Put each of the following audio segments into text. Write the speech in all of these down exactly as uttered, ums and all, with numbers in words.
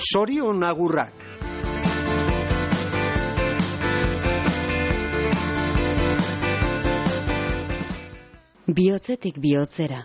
Sorion agurrak. Bihotzetik bihotzera.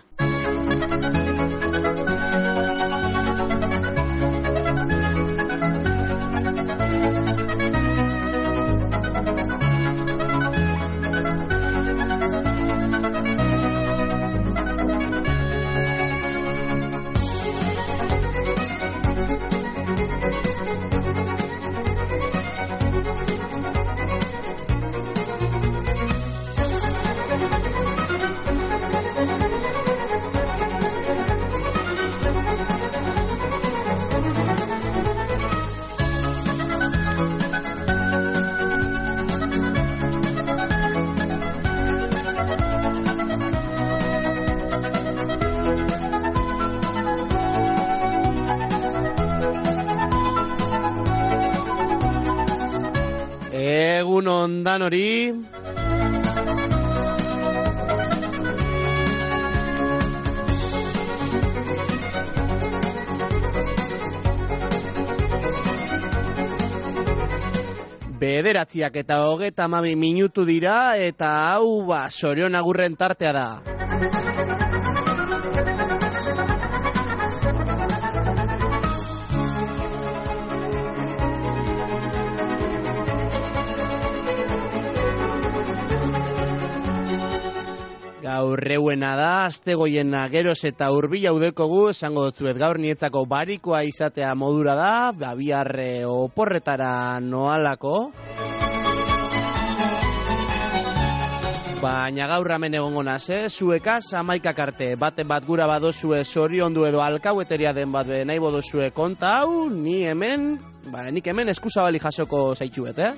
Egun ondan hori. Bederatziak eta hogeta hamabi minutu dira eta hau ba Sorion agurren tartea da. Gaur reuena da, astegoiena geroz eta hurbil haudekogu, esango dutzuet gaur nietzako barikoa izatea modura da, babiarre oporretara noalako. Baina gaur hemen egongo naz, eh? Zuekaz amaikak arte, baten bat gura badozue zoriondu edo alkaueteria den bat be nahi bodozue konta hau, ni hemen, ba, nik hemen eskuzabali jasoko zaitxuet, eh?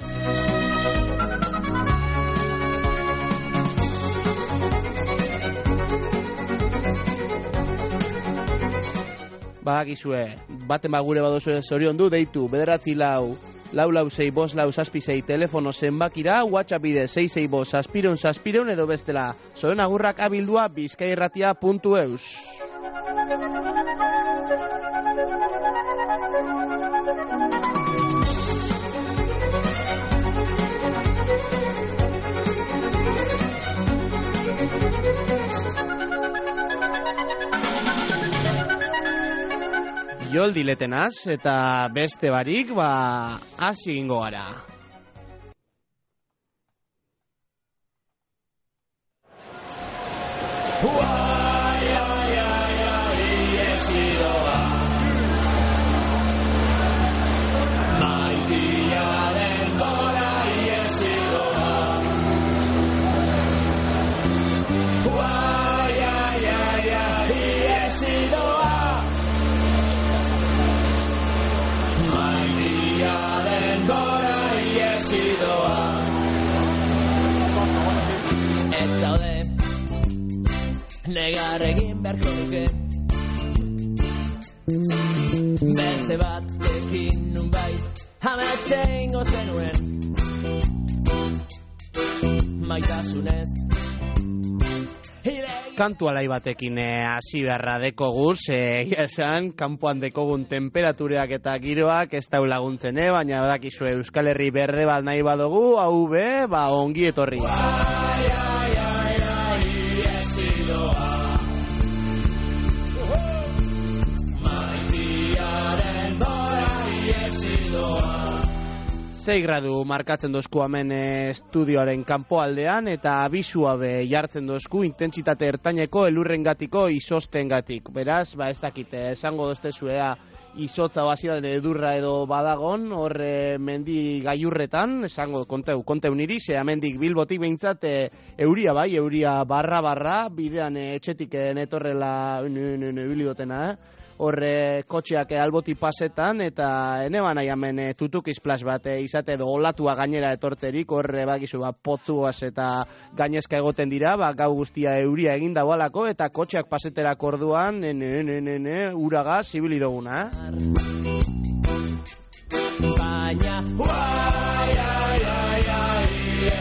Badakizue, baten ba gure badozue zoriondu, deitu, bederatzi lau, lau lau sei, bost lau zazpi sei, telefono zenbakira, WhatsApp bide sei sei bost, zazpireun, zazpireun edo bestela. Sorion agurrak abildua bizkairratia puntu eus. Joldi letenaz, eta beste barik, ba, hasi ingo gara. Ai, ai, ai, ai, iesidoa Maitiaren gora iesidoa Ai, ai, ai, ai, iesidoa Maitiaren gora iesidoa Ez zaude negar egin beharko duke Beste batekin nunbait ametxe ingo zenuen Maitasunez Kantu alai batekin hasi beharra dekoguz, egia esan, kanpoan dekogun temperatureak eta giroak ez dau laguntzen, eh? Baina badakizue Euskal Herri berde bat nahi badugu, hau be, ba ongi etorri. Ai, ai, ai, ai, iesidoa Maitiaren gora iesidoa sei gradu markatzen dozku hemen estudioaren kanpoaldean eta abisua be jartzen dozku intentsitate ertaineko elurrengatiko izostengatik. Beraz, ba ez dakit, esango doztezuea izotza basian edurra edo badagon, hor mendi gailurretan, esango konteu, konteu niri, ze amendik Bilbotik behintzat euria bai, euria barra-barra, bidean etxetik netorrela ibili dotena, eh? Horre kotxeak alboti pasetan eta ene ba nahi hemen tutukiz plas bat izate edo olatua gainera etortzerik, horre bakizu ba, potzuaz eta gainezka egoten dira, ba, gau guztia euria egin dagoalako eta kotxeak paseterak orduan ene, ene, ene, uraga zibili duguna, eh? Baina, ai, ai, ai, ai,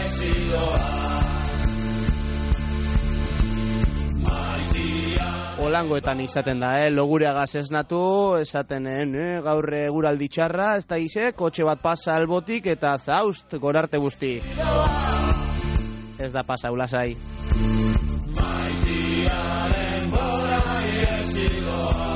iesidoa holangoetan izaten da, eh? Logureagaz esnatu, esaten, eh? Gaur eguraldi txarra, ez da ize, kotxe bat pasa albotik eta zaust, gorarte guzti. Ez da pasa, ulasai. Maitiaren bora iesidoa.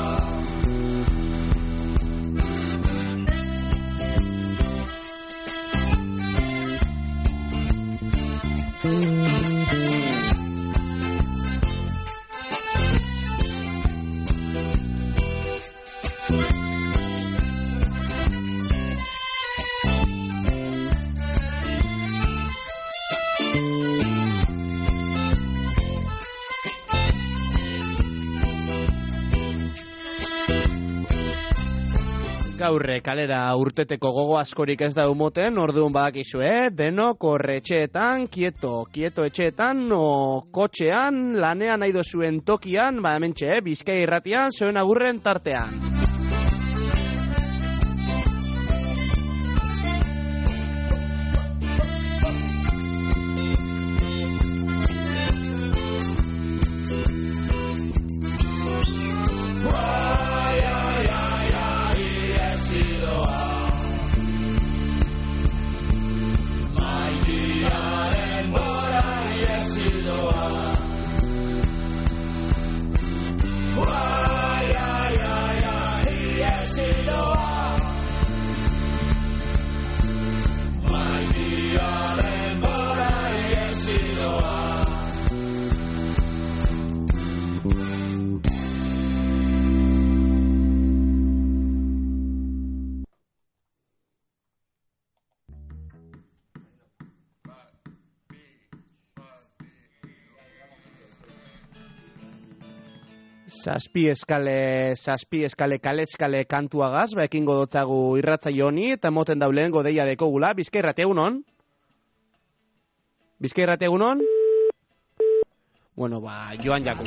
Gaurre kalera urteteko gogo askorik ez da umoten, orduan badakizu, eh? Denok horre etxeetan, kieto, kieto etxeetan, o kotxean, lanean nahi dozuen tokian, ba hementxe, eh? Bizkai irratian, zoen agurren tartean. Zazpi eskale, zazpi eskale, kale eskale kantuagaz, ba ekingo dotzagu irratzaio honi, eta moten dauleen godeia dekogula. Bizkai irrate egunon? Bizkai irrate egunon? Bueno, ba, joan jaku.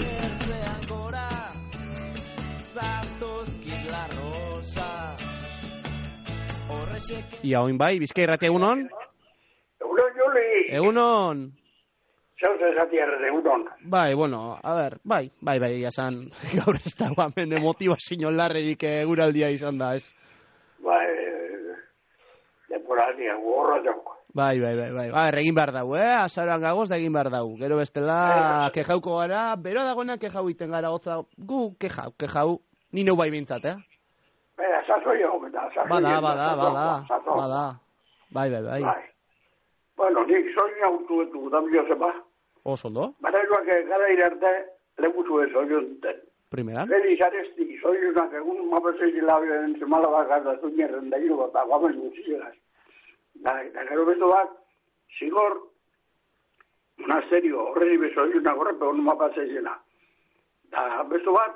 Ia, oin bai, Bizkai irrate egunon? Egunon, Juli. Egunon. Zauz esatierrez, egunon. Bai, bueno, a ver, bai, bai, bai, jasan, gaur ez da guamen motivazio larrerik eguraldia izan da, ez? Bai, temporaldia, gorra joko. Bai, bai, bai, bai, bai, egin behar dago, eh? Azaroan gagoz da egin behar dago. Gero bestela, kejauko gara, bero dagoenak kejau iten gara, hotza, gu kejau, kejau, ni neu bai bintzat, eh? Baina, zazoi hau, eta zazoi. Bada, bada, bada, bada, bai, bai, bai. Bueno, nik soin autu etu, da bilo zepa. Oso ondo? Barailuak gara irarte, legutu ez soin duten. Primera? Feliz aresti, soin unak egun mapesei labioen zemala bakar da zuñerren da hilo bat, guamen gutxieraz. Da, da gero beto bat, zigor, monasterio, horreri beso unak horrepe, un mapesei zela. Da, beto bat,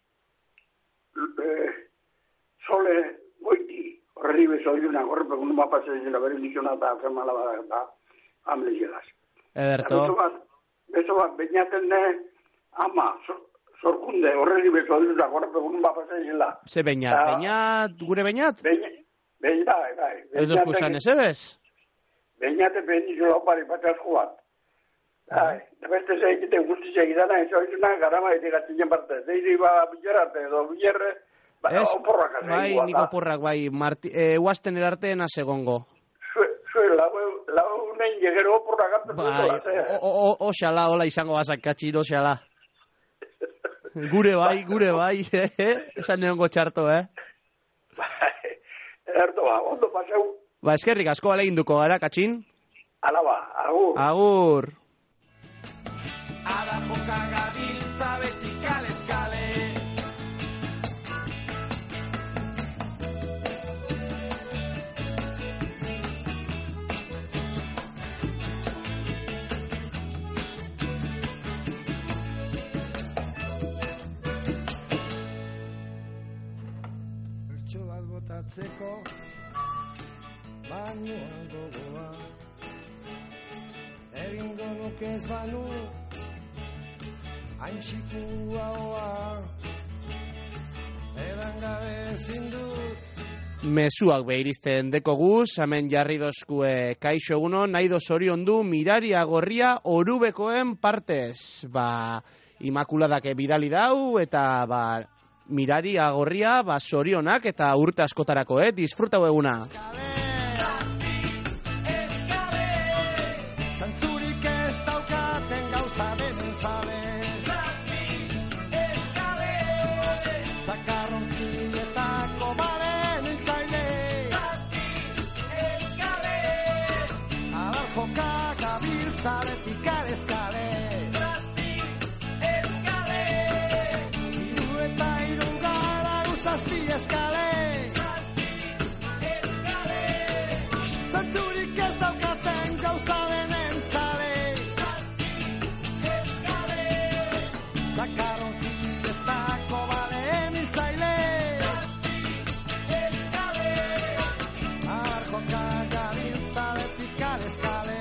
eh, sole goiti, horreri beso unak horrepe, un mapesei zela, beren dizionata, zemala bakar da, hamle zelaz. Ederto. Beto bat, beto bat, bainaten ne, ama, zorkunde, horreri beso unak horrepe, un mapesei zela. Ze bainat, bainat, gure bainat? Bainat. Behin, bai, bai. Ez dozku esan ez ebez? Behinate behin izo lopari patazko bat. Bai, da beste zeikite guztiz egitana, ez hori zuna garama egitikatzen parte. Zeiri ba bilerate edo bilerre, ba, oporrak azegin. Bai, niko oporrak, bai, uazten erarteen asegongo. Zue, lau nein jegero oporrak arte bai, oxala, hola izango bazak katxin, oxala. Gure bai, gure bai, esan neongo txarto, eh? Bai. Erto ba, ondo paseu. Ba, eskerrik asko alegin duko gara, katxin. Alaba, agur. Agur. Abajo kagabiltza beti kalez kale. Bertso bat botatzeko bainoan gogoa egingo nuke ez banu hain xikua hoa edan gabe ezin dut. Mezuak behiristen dekoguz, hemen jarri dozkue kaixo egunon, nahi doz orion du miraria gorria orubekoen partez. Ba, Imakuladak bidali dau, eta ba, Mirari Agorria, ba, sorionak eta urte askotarako, eh? Disfrutau eguna. Zantzurik ez daukaten gauza denen zale. Zakarrontzietako baren entzaile. Alar joka gabiltzaretik arezkale. Hiru eta hiru gara guzazpi eskale. Zantzurik ez daukaten gauza denen zale. Zakarrontzietako baren entzaile. Alar joka gabiltzaretik arezkale.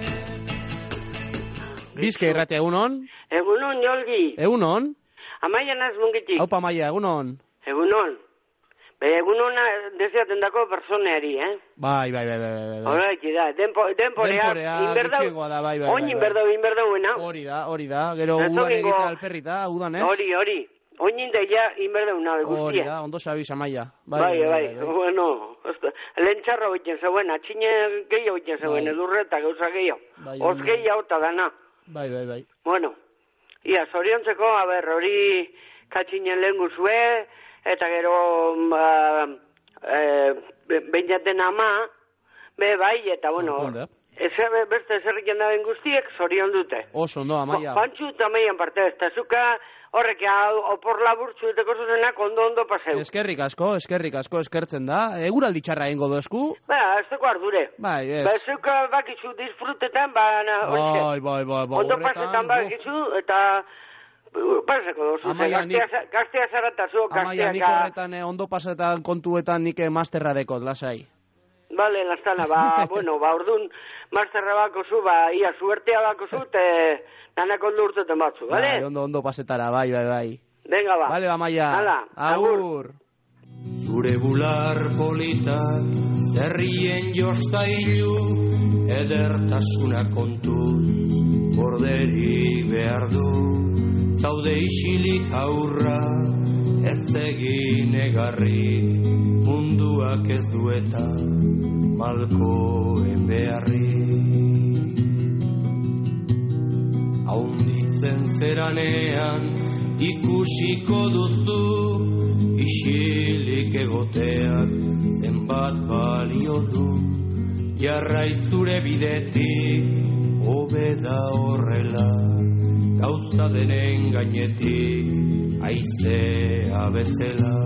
Bizke irratia, egunon? Egunon, Jolgi. Egunon? Amaia naz mungitik. Haupa Maia, egunon? Egunon. Be, egunona deseaten dako personeari, eh? Bai, bai, bai, bai, bai. Horaik da, Dempo, denporea, Denporea, inberdau, gutxiengoa da, bai, bai, oin bai, bai. inberdau, inberdauena. Hori da, hori da. Gero Ez udan domingo- egitea alperrita, udan, ez? Hori, hori. Oin indeia inberdauna, Hori guztia. da, ondo sabiz, Amaia. Bai, bai, bueno, lentzarra hoiten zegoen, atxine gehiago hoiten zegoen, Bai. edurreta gauza gehiago. Bai, Oz ondo. gehiago eta dana. Bai, bai, bai. Bueno, ia, zoriontzeko, a ber, hori katxinen lehen guzue, eta gero, ba, e, beinaten ama, be bai, eta bueno, Zorkonda. ezer, beste zerriken daben guztiek zorion dute. Oso ondo, Amaia. Pantxu eta meian parte, ez da zuka horrek hau, opor laburtzu diteko zuzenak ondo-ondo paseu. Eskerrik asko, eskerrik asko eskertzen da. Eguraldi txarra egingo dozku? Ba, ez dugu ardure. Bai, ez. Ba, zuka bakizu disfrutetan, ba, na, hoxe. Bai, bai, bai, bai. Ondo horretan, pasetan uf. bakizu, eta paseko dozu, Amaia, nik- gaztea, gaztea zaratazu, Amaia, nik gazteaka... horretan, eh, ondo pasetan kontuetan nik eh, masterra dekot, lasai. Bale, lastana, ba, bueno, ba, orduan, masterra bako zu, ba, ia, suertea bako zu, te, nanako ondo urteten batzu, bale? Bai, ondo, ondo pasetara, bai, bai, bai. Venga, ba. Bale, Amaia. Hala, agur. Zure bular politak zerrien jostailu edertasuna kontuz borderik behar du zaude isilik aurra ez egin egarrik munduak ez dueta malkoen beharrik haunditzen zeranean ikusiko duzu isilik egoteak zenbat balio du jarrai zure bidetik hobeda horrela gauza denen gainetik haizea bezala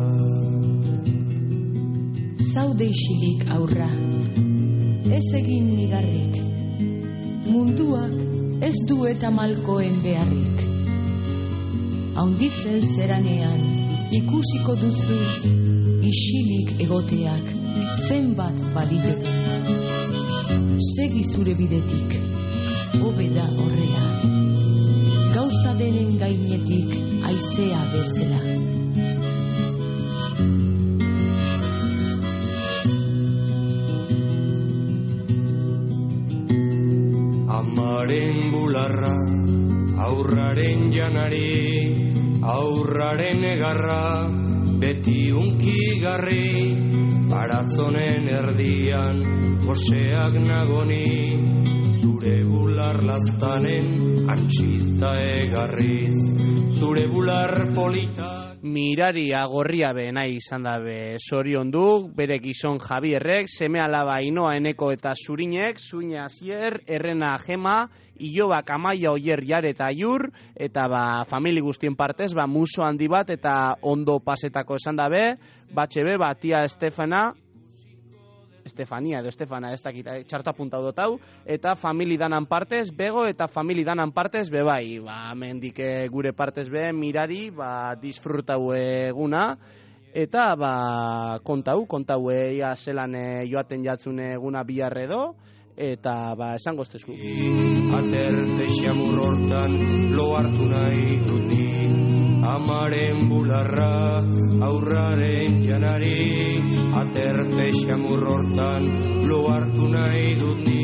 Zaude isilik aurra ez egin nigarrik munduak ez du eta malkoen beharrik haunditzen zeranean ikusiko duzu isilik egoteak zenbat balioten segi zure bidetik hobeda horrela gauza denen gainetik haizea bezala amaren bularra aurraren janari aurraren egarra beti unkigarri baratzonen erdian goseak nagoni zure bular laztanen antxista egarriz zure bular polita Mirari Agorria be nahi izan dabe sorion du, bere gizon Javierrek, seme alaba Ainoa Eneko eta Zurinek, Zuine Azier, Errena Gema, Ilobak Amaia Oier Jare eta Aiur, eta ba, famili guztien partez, ba, muso handi bat eta ondo pasetako esan dabe, batxe be, ba, tia Estefana, Estefania edo Estefana ez dakit, txarta puntau dotau, eta famili danan partez, bego eta famili danan partez, be bai, ba, mendik gure partez be, Mirari, ba, disfrutau eguna, eta, ba, kontau, kontau eia zelan e, joaten jatzun eguna biharredo, eta, ba, esango estezku. Ater deixamur hortan lo hartu nahi dut ni amaren bularra aurraren janari ater deixamur hortan lo hartu nahi dut ni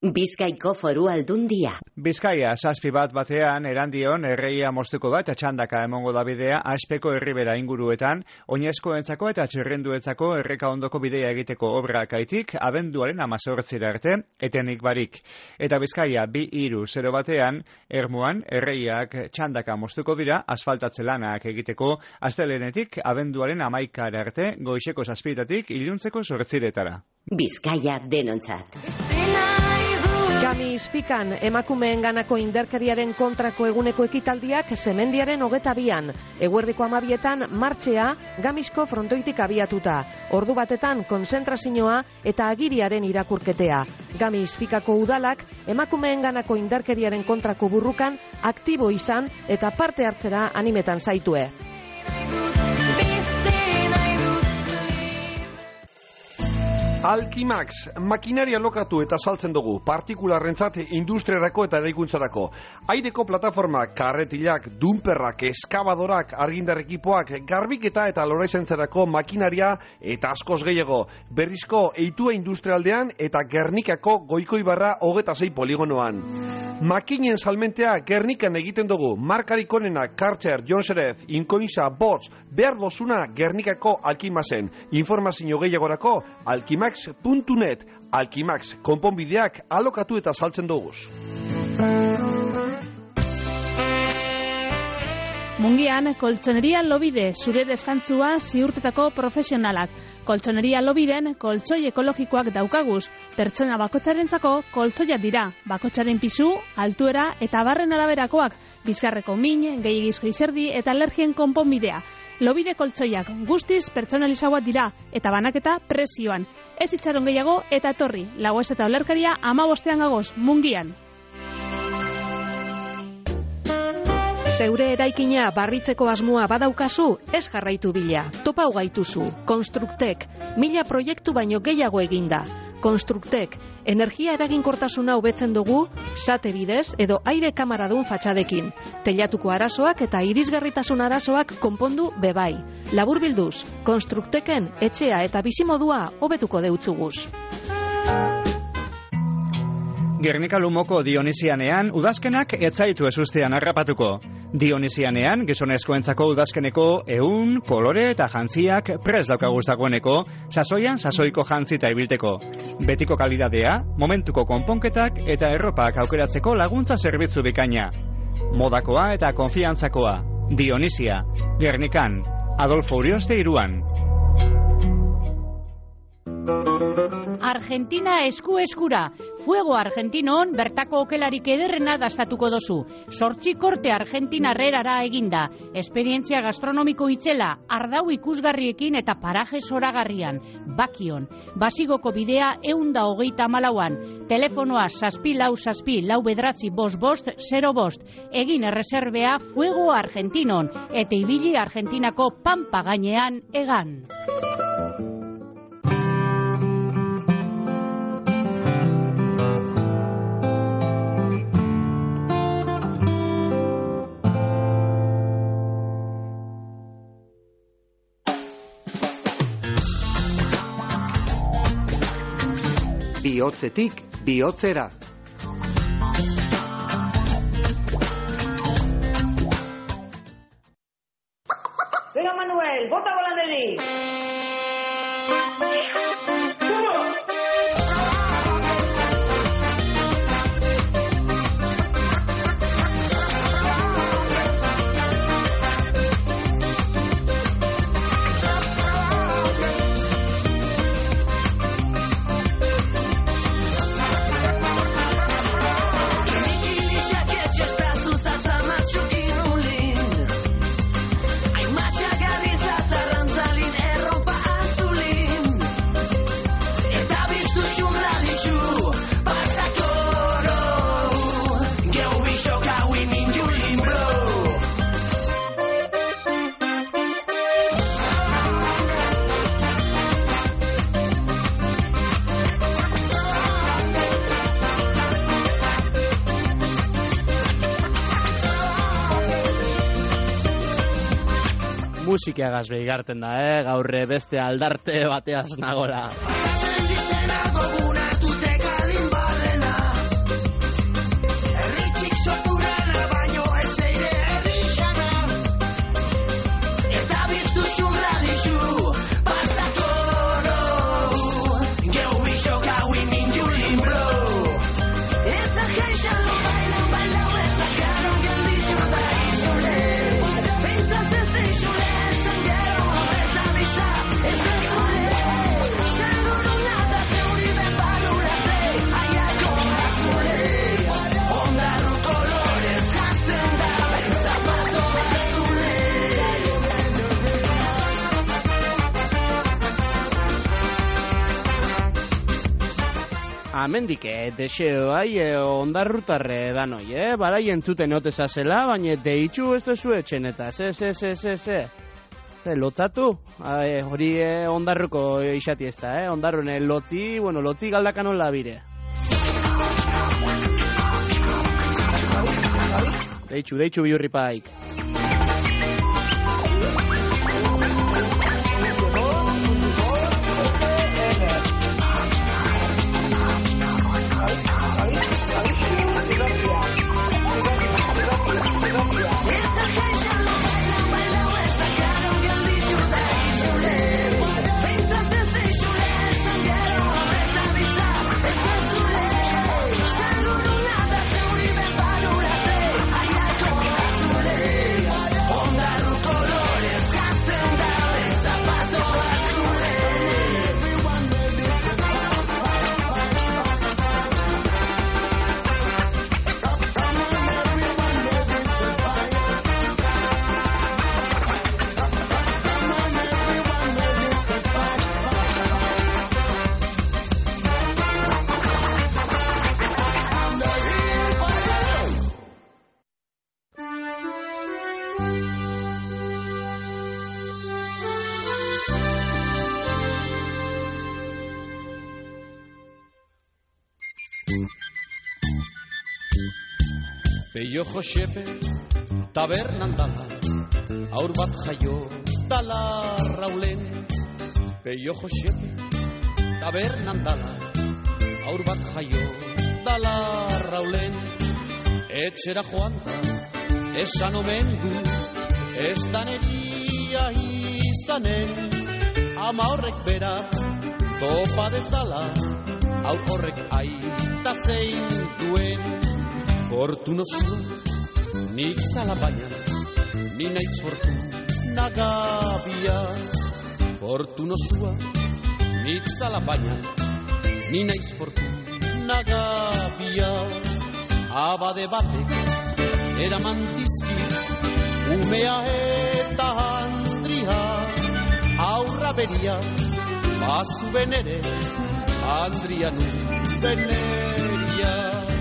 Bizkaiko Foru Aldundia. Bizkaia zazpi bat batean erandion erreia moztuko bat txandaka emongo da bidea Aspeko herribera inguruetan, oinezkoentzako eta txirrenduetzako erreka ondoko bidea egiteko obrak aitik abenduaren amazortzira arte etenik barik. Eta Bizkaia bi hiru zero batean Ermuan erreiak txandaka moztuko dira asfaltatze lanak egiteko astelehenetik abenduaren hamaikara arte goizeko zazpitatik iluntzeko zortziretara. Bizkaia denontzat. Gamis Fikan emakumeen ganako indarkeriaren kontrako eguneko ekitaldiak Semendiaren hogeta bian. Eguerdiko amabietan martxea Gamisko frontoitik abiatuta. Ordu batetan konzentrazioa eta agiriaren irakurketea. Gamis Fikako udalak emakumeen ganako indarkeriaren kontrako burrukan aktibo izan eta parte hartzera animetan zaitue. Alkimax, makinaria lokatu eta saltzen dugu, partikularrentzat industriarako eta eraikuntzarako. Aireko plataformak, karretilak, dumperrak, eskabadorak, argindar ekipoak, garbiketa eta loraizentzarako makinaria eta askoz gehiago. Berrizko eitua industrialdean eta Gernikako Goikoibarra hogeta sei poligonoan. Makinen salmentea Gernikan egiten dugu, markarik onenak Karcher, Jonserez, Inkoinza, Bots, behar dozuna Gernikako Alkimaxen. Informazio gehiagorako alkimax puntu net. Alkimax, konponbideak alokatu eta saltzen duguz. Mungian, koltsoneria Lobide, zure deskantzua ziurtetako profesionalak. Koltsoneria Lobiden, koltsoi ekologikoak daukaguz. Pertsona bakotxarentzako koltsoia dira. Bakotxaren pisu, altuera eta barren araberakoak. Bizkarreko min, gehiagizko izerdi eta alergien konponbidea. Lobide koltsoiak guztiz pertsonalizagoak dira eta banaketa prezioan. Ez itxaron gehiago eta etorri. Lagoez eta olerkaria hamabostean gagoz, Mungian. Zeure eraikina barritzeko asmoa badaukazu, ez jarraitu bila. Topa ugaituzu. Konstruktek, mila proiektu baino gehiago eginda. Konstruktek, energia eraginkortasuna hobetzen dugu, sate bidez edo aire kamaradun fatxadekin. Telatuko arazoak eta irisgarritasun arazoak konpondu bebai. Laburbilduz, Konstrukteken etxea eta bizimodua hobetuko deutzuguz. Gernika Lumoko Dionisianean udazkenak etzaitu ezustean harrapatuko. Dionisianean gizonezkoentzako udazkeneko ehun, kolore eta jantziak prez daukaguz dagoeneko, sasoian sasoiko jantzita ibilteko. Betiko kalidadea, momentuko konponketak eta erropak aukeratzeko laguntza zerbitzu bikaina. Modakoa eta konfiantzakoa. Dionisia, Gernikan, Adolfo Urioste iruan. Argentina esku eskura. Fuego Argentinon bertako okelarik ederrena dastatuko dozu. Sortzi korte Argentina herrerara eginda. Esperientzia gastronomiko itzela, ardau ikusgarriekin eta paraje zoragarrian. Bakion. Basigoko bidea eunda hogeita malauan. Telefonoa saspi lau saspi lau bedratzi bost bost zero bost. Egin erreserbea Fuego Argentinon. Eta ibili Argentinako pampa gainean egan. Bihotzetik bihotzera. Venga Manuel, bota volanderi. Musikagaz behigarten da, eh? Gaurre beste aldarte bateaz nagora. amendik, eh, deseo, ai, eh, ondarrutarre danoi, eh? Barai entzuten oteza zela, baina deitxu ez dezu etxen eta, ze, ze, ze, ze, ze. Ze, lotzatu, eh, hori eh, ondarruko isati ez da, eh? Ondarruen eh, lotzi, bueno, lotzi galdakanon labire. Deitxu, deitxu bihurripaik. Peio Josepe tabernan dala, aur bat jaio dala Raulen. Peio Josepe tabernan dala, aur bat jaio dala Raulen. Etxera joan da, esan omen du, ez daneria izanen. Ama horrek berak topa dezala, hau horrek aita zein duen. Fortunosu, nik zala baina, ni naiz fortuna gabia. Fortunosua, nik zala baina, ni naiz fortuna gabia. Abade batek, eraman dizki, umea eta handria. Aurra beria, bazu benere, handria nu beneria.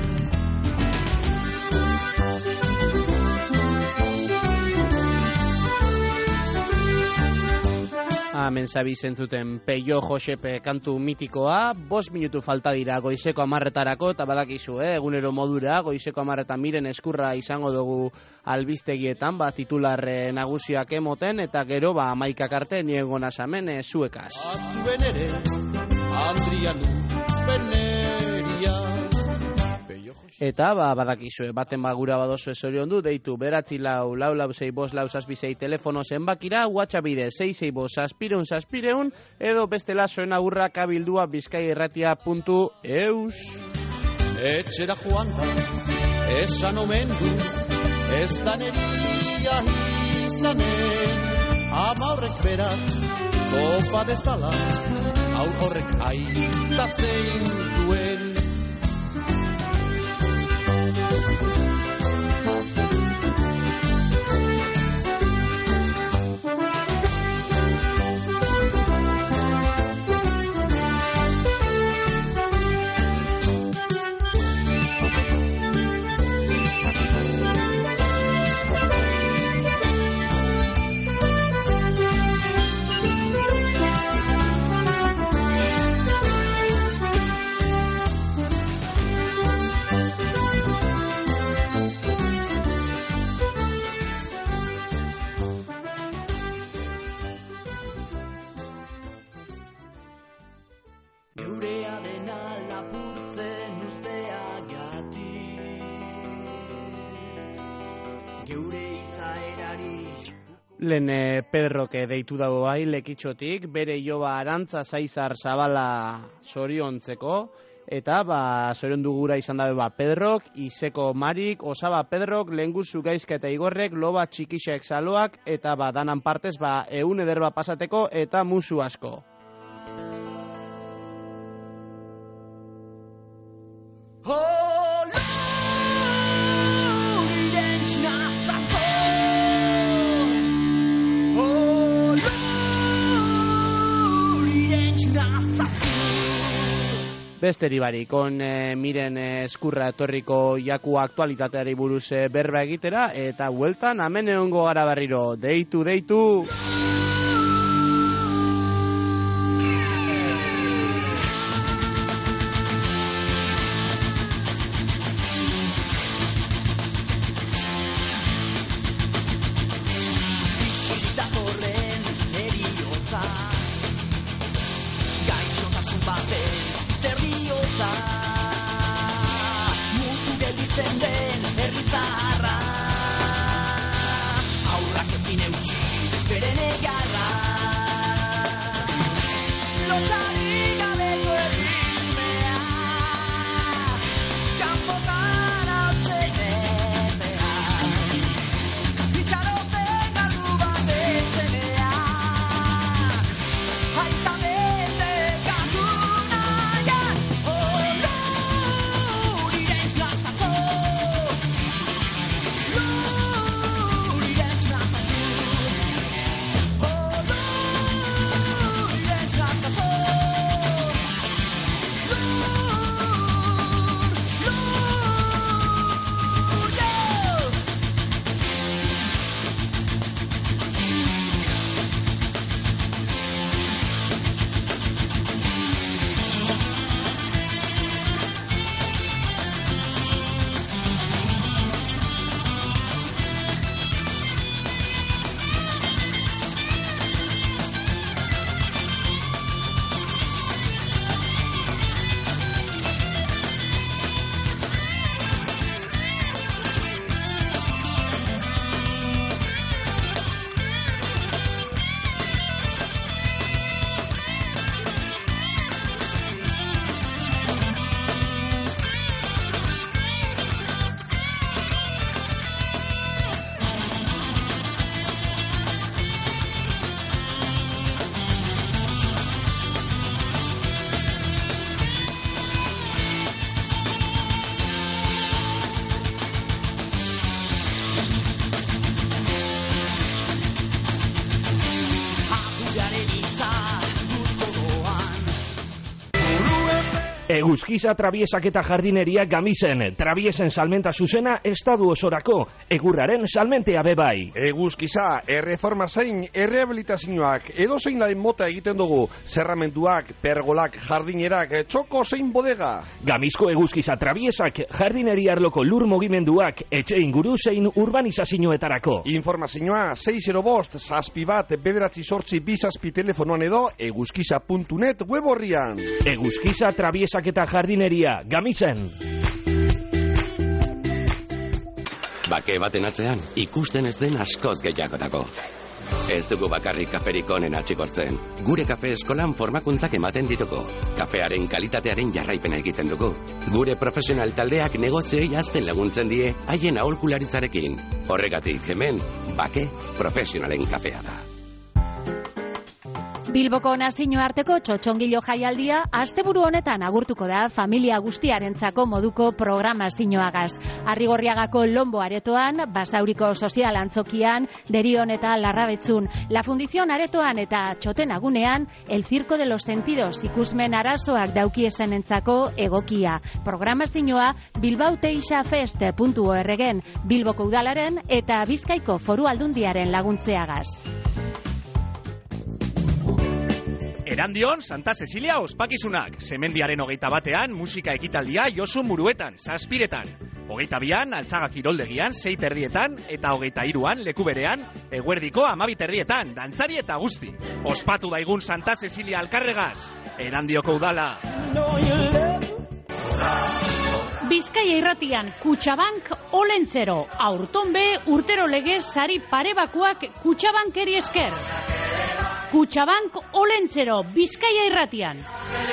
Hemen zabi zentzuten Peio Josepe kantu mitikoa, bost minutu falta dira goizeko amarretarako, eta badakizu, eh, egunero modura, goizeko amarretan miren eskurra izango dugu albistegietan, ba, titular eh, nagusiak emoten, eta gero, ba, amaikak arte niego nazamen eh, zuekaz. Azuen ere, Andrianu, beneria. Eta, ba, badakizue, baten bagura badozu esorion du, deitu beratzi lau, lau lau zei bost lau zazpizei telefono zenbakira, WhatsApp bide sei sei bost zazpireun zazpireun, edo bestela zoen agurra kabildua bizkaierratia puntu eus. Etxera joan da, esan omen du, ez daneria izanen. Ama horrek berak, topa dezala, hau horrek aita zein duen. Lehen eh, Pedrok deitu dago bai lekitxotik, bere Joba Arantza Zaizar Zabala zoriontzeko, eta ba, zorion dugura izan dabe ba, Pedrok, Iseko Marik, Osaba Pedrok, Lenguzu Gaizka eta Igorrek, Loba Txikixek Zaloak, eta ba, danan partez ba, eun ederba pasateko eta musu asko. Besteri barik, on e, miren eskurra etorriko jaku aktualitateari buruz e, berba egitera, eta bueltan hemen egongo gara berriro. Deitu, deitu! Eguzkiza Trabiesak eta Jardineria Gamisen, Trabiesen salmenta zuzena estadu osorako, egurraren salmentea bebai. Eguzkiza, erreforma zein, errehabilitazioak, edo zeinaren mota egiten dugu, zerramenduak, pergolak, jardinerak, txoko zein bodega. Gamizko Eguzkiza Trabiesak, Jardineria arloko lur mugimenduak, etxe inguru zein urbanizazioetarako. Informazioa, sei zero bost, zazpi bat, bederatzi sortzi bizazpi telefonoan edo, eguzkiza puntu net web horrian. Eguzkiza Trabiesak eta Jardineria, Gamisen. Bake baten atzean, ikusten ez den askoz gehiagotako. Ez dugu bakarrik kaferik onen atxikortzen. Gure kafe eskolan formakuntzak ematen dituko. Kafearen kalitatearen jarraipena egiten dugu. Gure profesional taldeak negozioei hazten laguntzen die, haien aholkularitzarekin. Horregatik, hemen, bake profesionalen kafea da. Bilboko nazioarteko txotxongilo jaialdia asteburu honetan agurtuko da familia guztiarentzako moduko programazioagaz. Arrigorriagako Lombo aretoan, Basauriko Sozial Antzokian, Derion eta Larrabetzun, La Fundición aretoan eta Txotenagunean, El Circo de los Sentidos ikusmen arazoak daukiesenentzako egokia. Programazioa bilbauteixafest puntu org-en, Bilboko udalaren eta Bizkaiko Foru Aldundiaren laguntzeagaz. Erandion, Santa Cecilia ospakizunak. Semendiaren hogeita batean, musika ekitaldia Josu Muruetan, zazpiretan. Hogeita bian, Altzaga kiroldegian, sei terdietan, eta hogeita hiruan, leku berean, eguerdiko amabi terdietan, dantzari eta guzti. Ospatu daigun Santa Cecilia alkarregaz. Erandioko udala. Bizkaia irratian, Kutxabank Olentzero. Aurton be, urtero legez, sari parebakuak Kutxabankeri esker. Kutxabank Olentzero, Bizkaia irratian.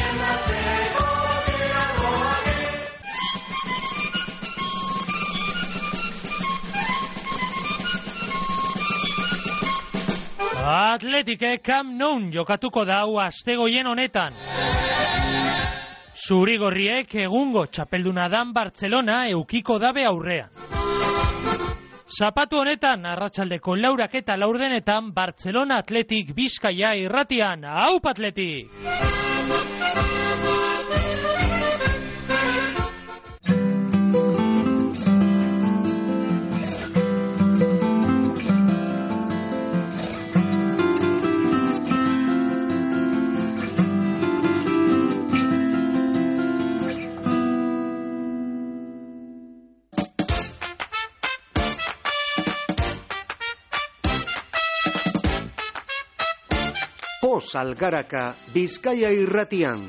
Atletike Camp Nou jokatuko dau astegoien honetan. Zurigorriek egungo txapelduna dan Bartzelona eukiko dabe aurrean. Zapatu honetan, arratsaldeko laurak eta laurdenetan, Bartzelona Atletik Bizkaia irratian. Aup Atletik! Poz Algaraka, Bizkaia Irratian.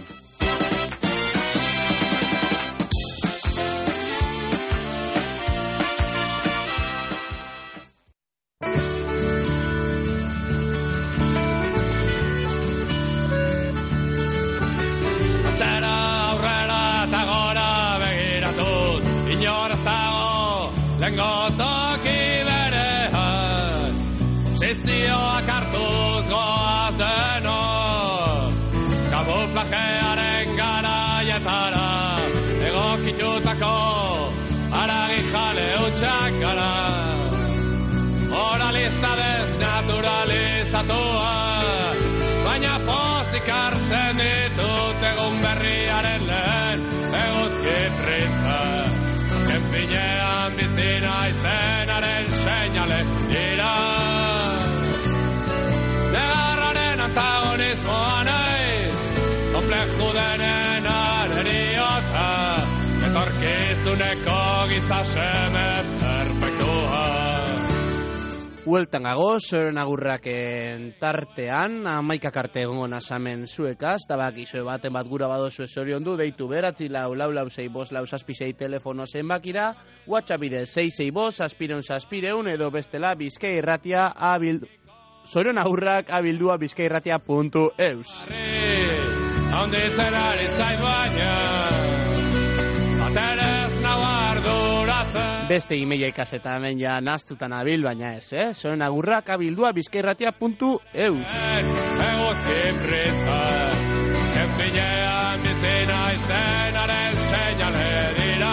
Zizioak hartuz goazeno, kamuflajearen garaietara, egokitutako haragi jale utxak gara. Moralista desnaturalizatua, baina pozik hartzen ditut egun berriaren lehen eguzki pritza. Kenfinean bizina izenaren seinale dira. Negarraren antagonismoa naiz, kompleju denen areriota, etorkizuneko gizaseme perfektua. Hueltan gagoz, zoren agurraken tartean, amaikak arte egongo nazamen zuekaz, tabak izo baten bat gura badozu ezorion du, deitu beratzi lau, lau, lau, zei, bos, lau, zazpi, zei telefono zenbakira, WhatsApp bide, zei, zei, bos, zazpireun, zazpireun, edo bestela Bizkai Irratia abildu, zoren agurrak abildua bizkairratia puntu eus. Beste emaila ikaseta hemen ja naztutan abil, baina ez, eh? Zoren agurrak abildua bizkairratia puntu eus. Kenfinean bizina izenaren seinale dira.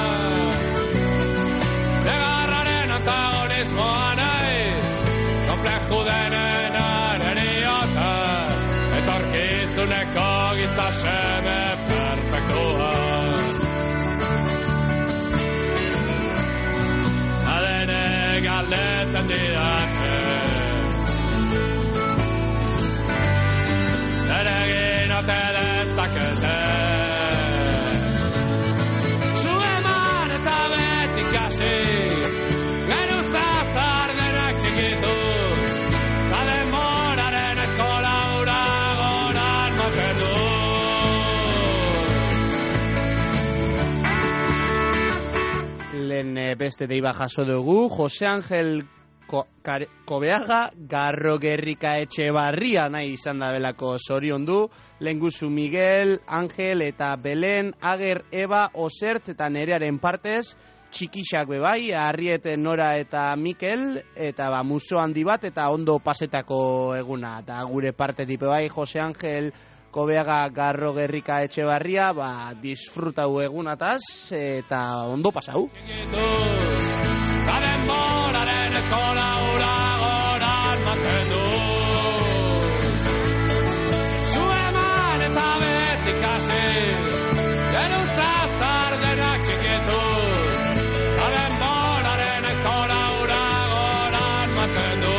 Negarraren antagonismoa naiz, kompleju denen areriota, etorkizuneko gizaseme perfektua. Galdetzen didate zeregin ote dezakete zu eman eta betik hasi geruzaz ardenak txikitu eta denboraren eskola ura goran moten du. Lehen beste deiba jaso dugu, Jose Angel Ko, Kare, Kobeaga Garro Gerrika Etxebarria nahi izan da belako zorion du, Lenguzu Miguel, Angel eta Belen, Ager, Eba, Osertz eta Nerearen partez, txikixak bebai, Arrieten Nora eta Mikel, eta ba, muso handi bat eta ondo pasetako eguna, eta gure parte dipe bai, Jose Angel Kobeaga Garro Gerrika Etxebarria, ba, disfrutau egunataz, eta ondo pasau. Garen boraren eskola ura goran maten du. Zu eman eta betik hasi, geruzaz ardenak txikitu. Garen boraren eskola ura goran maten du.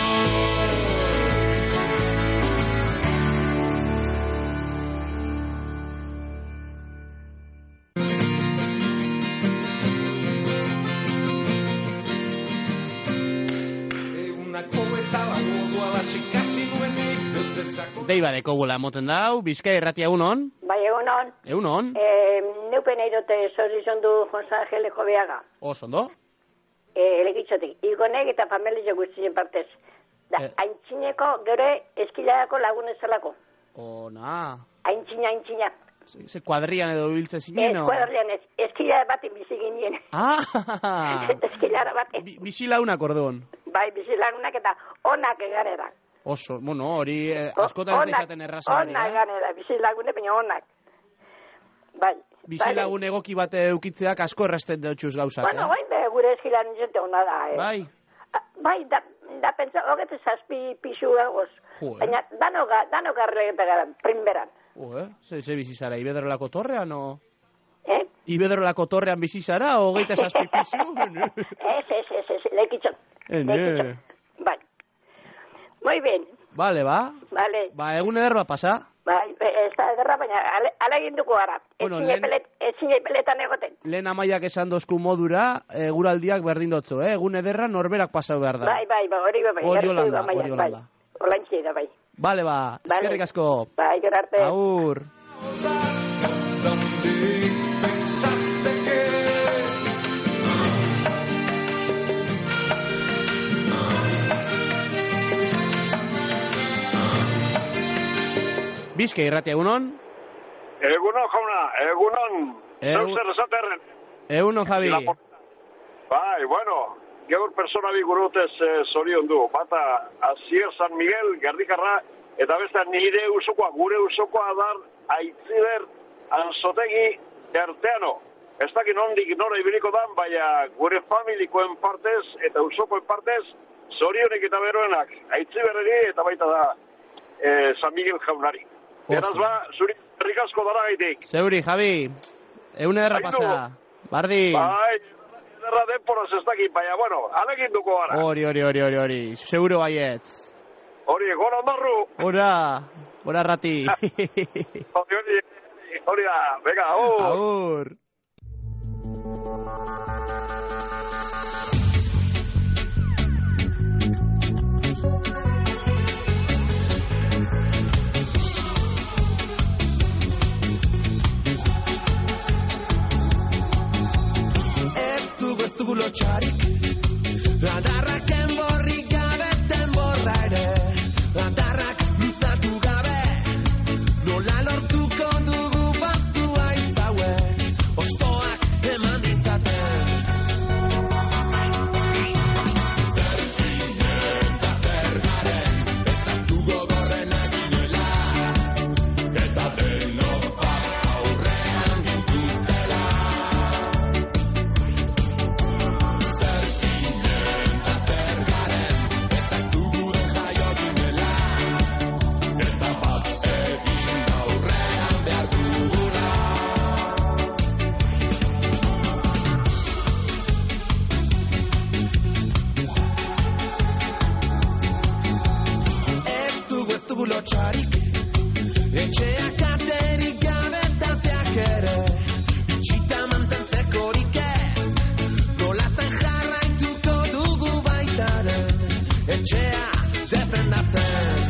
Deiba deko gula moten dau, Bizkai Irratia egunon? Bai, egunon. Egunon? Eh, neupen eirote zorizon du Jose Angel Kobeaga. Oso, ondo? Eh, Elegitzotik, igonek eta familia guztien partez. Da, eh. Aintzineko gero eskilarako lagun ezalako. Ona. Aintzina, aintzina. Ze kuadrian edo biltze zinen, no? Ez kuadrian ez, eskilar baten bizi ginen. Ah! Eskilar baten. Bizi lagunak orduan. Bai, bizi lagunak eta onak egarera. Oso, bueno, hori eh, askotan ez izaten erraza. Onak ganera, bizi lagune, baina onak. Bai. Bizi lagun egoki bat eukitzeak asko errasten dutxuz gauzak. Bueno, bai, be, gure eskilar nintzente hona da. Eh. Bai. Bai, da, da pentsa, hogete zazpi pixu egoz. Baina, danoga, danoga repegaran, primberan. Oh, eh? Ze, ze bizi zara, Ibedrolako torrean, o? Eh? Ibedrolako torrean bizi zara, o geita zazpi pixu? Ez, ez, ez, ez, lekitzon. Ene. Bai. Muy bien. Vale, ba. Vale. Ba, egun ederra pasa. Bai, ez da ederra, baina ala ginduko gara. Bueno, ezin peletan egoten. Lehen amaiak esan dozku modura, eguraldiak berdin dotzo, eh? Egun ederra norberak pasau behar da. Bai, bai, bai, hori bai. Hori holanda, hori holanda. Olantxe da, bai. Bale, ba, eskerrik asko. Bai, gero arte. Agur. Bizka irratia, egunon? Egunon, jauna, egunon. Egun... Zer esaterren. Egunon, Javi. Bai, bueno, gaur persona bi gurutez eh, zorion du. Bata, Azier San Miguel, Gerdikarra, eta beste nire usokoa, gure usokoa dar, Aitziber, Anzotegi, Erteano. Ez dakit nondik nora ibiliko dan, baina gure familikoen partez eta usokoen partez, zorionek eta beroenak, Aitziberreri eta baita da eh, San Miguel jaunari. Eraz ba, zuri rikasko dara gaitik. Zeuri, Javi, egun ederra pasa. Bardin. Bai, ederra denporaz ez dakit, baina, bueno, alegin duko gara. Hori, hori, hori, hori, hori, seguro baietz. Hori, gora ondarru. Hora, hora rati. Hori, hori, hori da, venga, agur. Agur. Lotxarik Adarrak enborrik gabe tenborra ere Adarrak luzatu gabe Nola lortuko dugu bazua itzaue Ostoak eman ditzaten Zer zinen da zer garen Ezaztu gogorrenak inoela Eta denok bat aurrean gintuztela Lotxarik etxeak aterik gabe tateak ere itxita mantentzekorik ez nolatan jarraituko dugu baitaren etxea defendatzen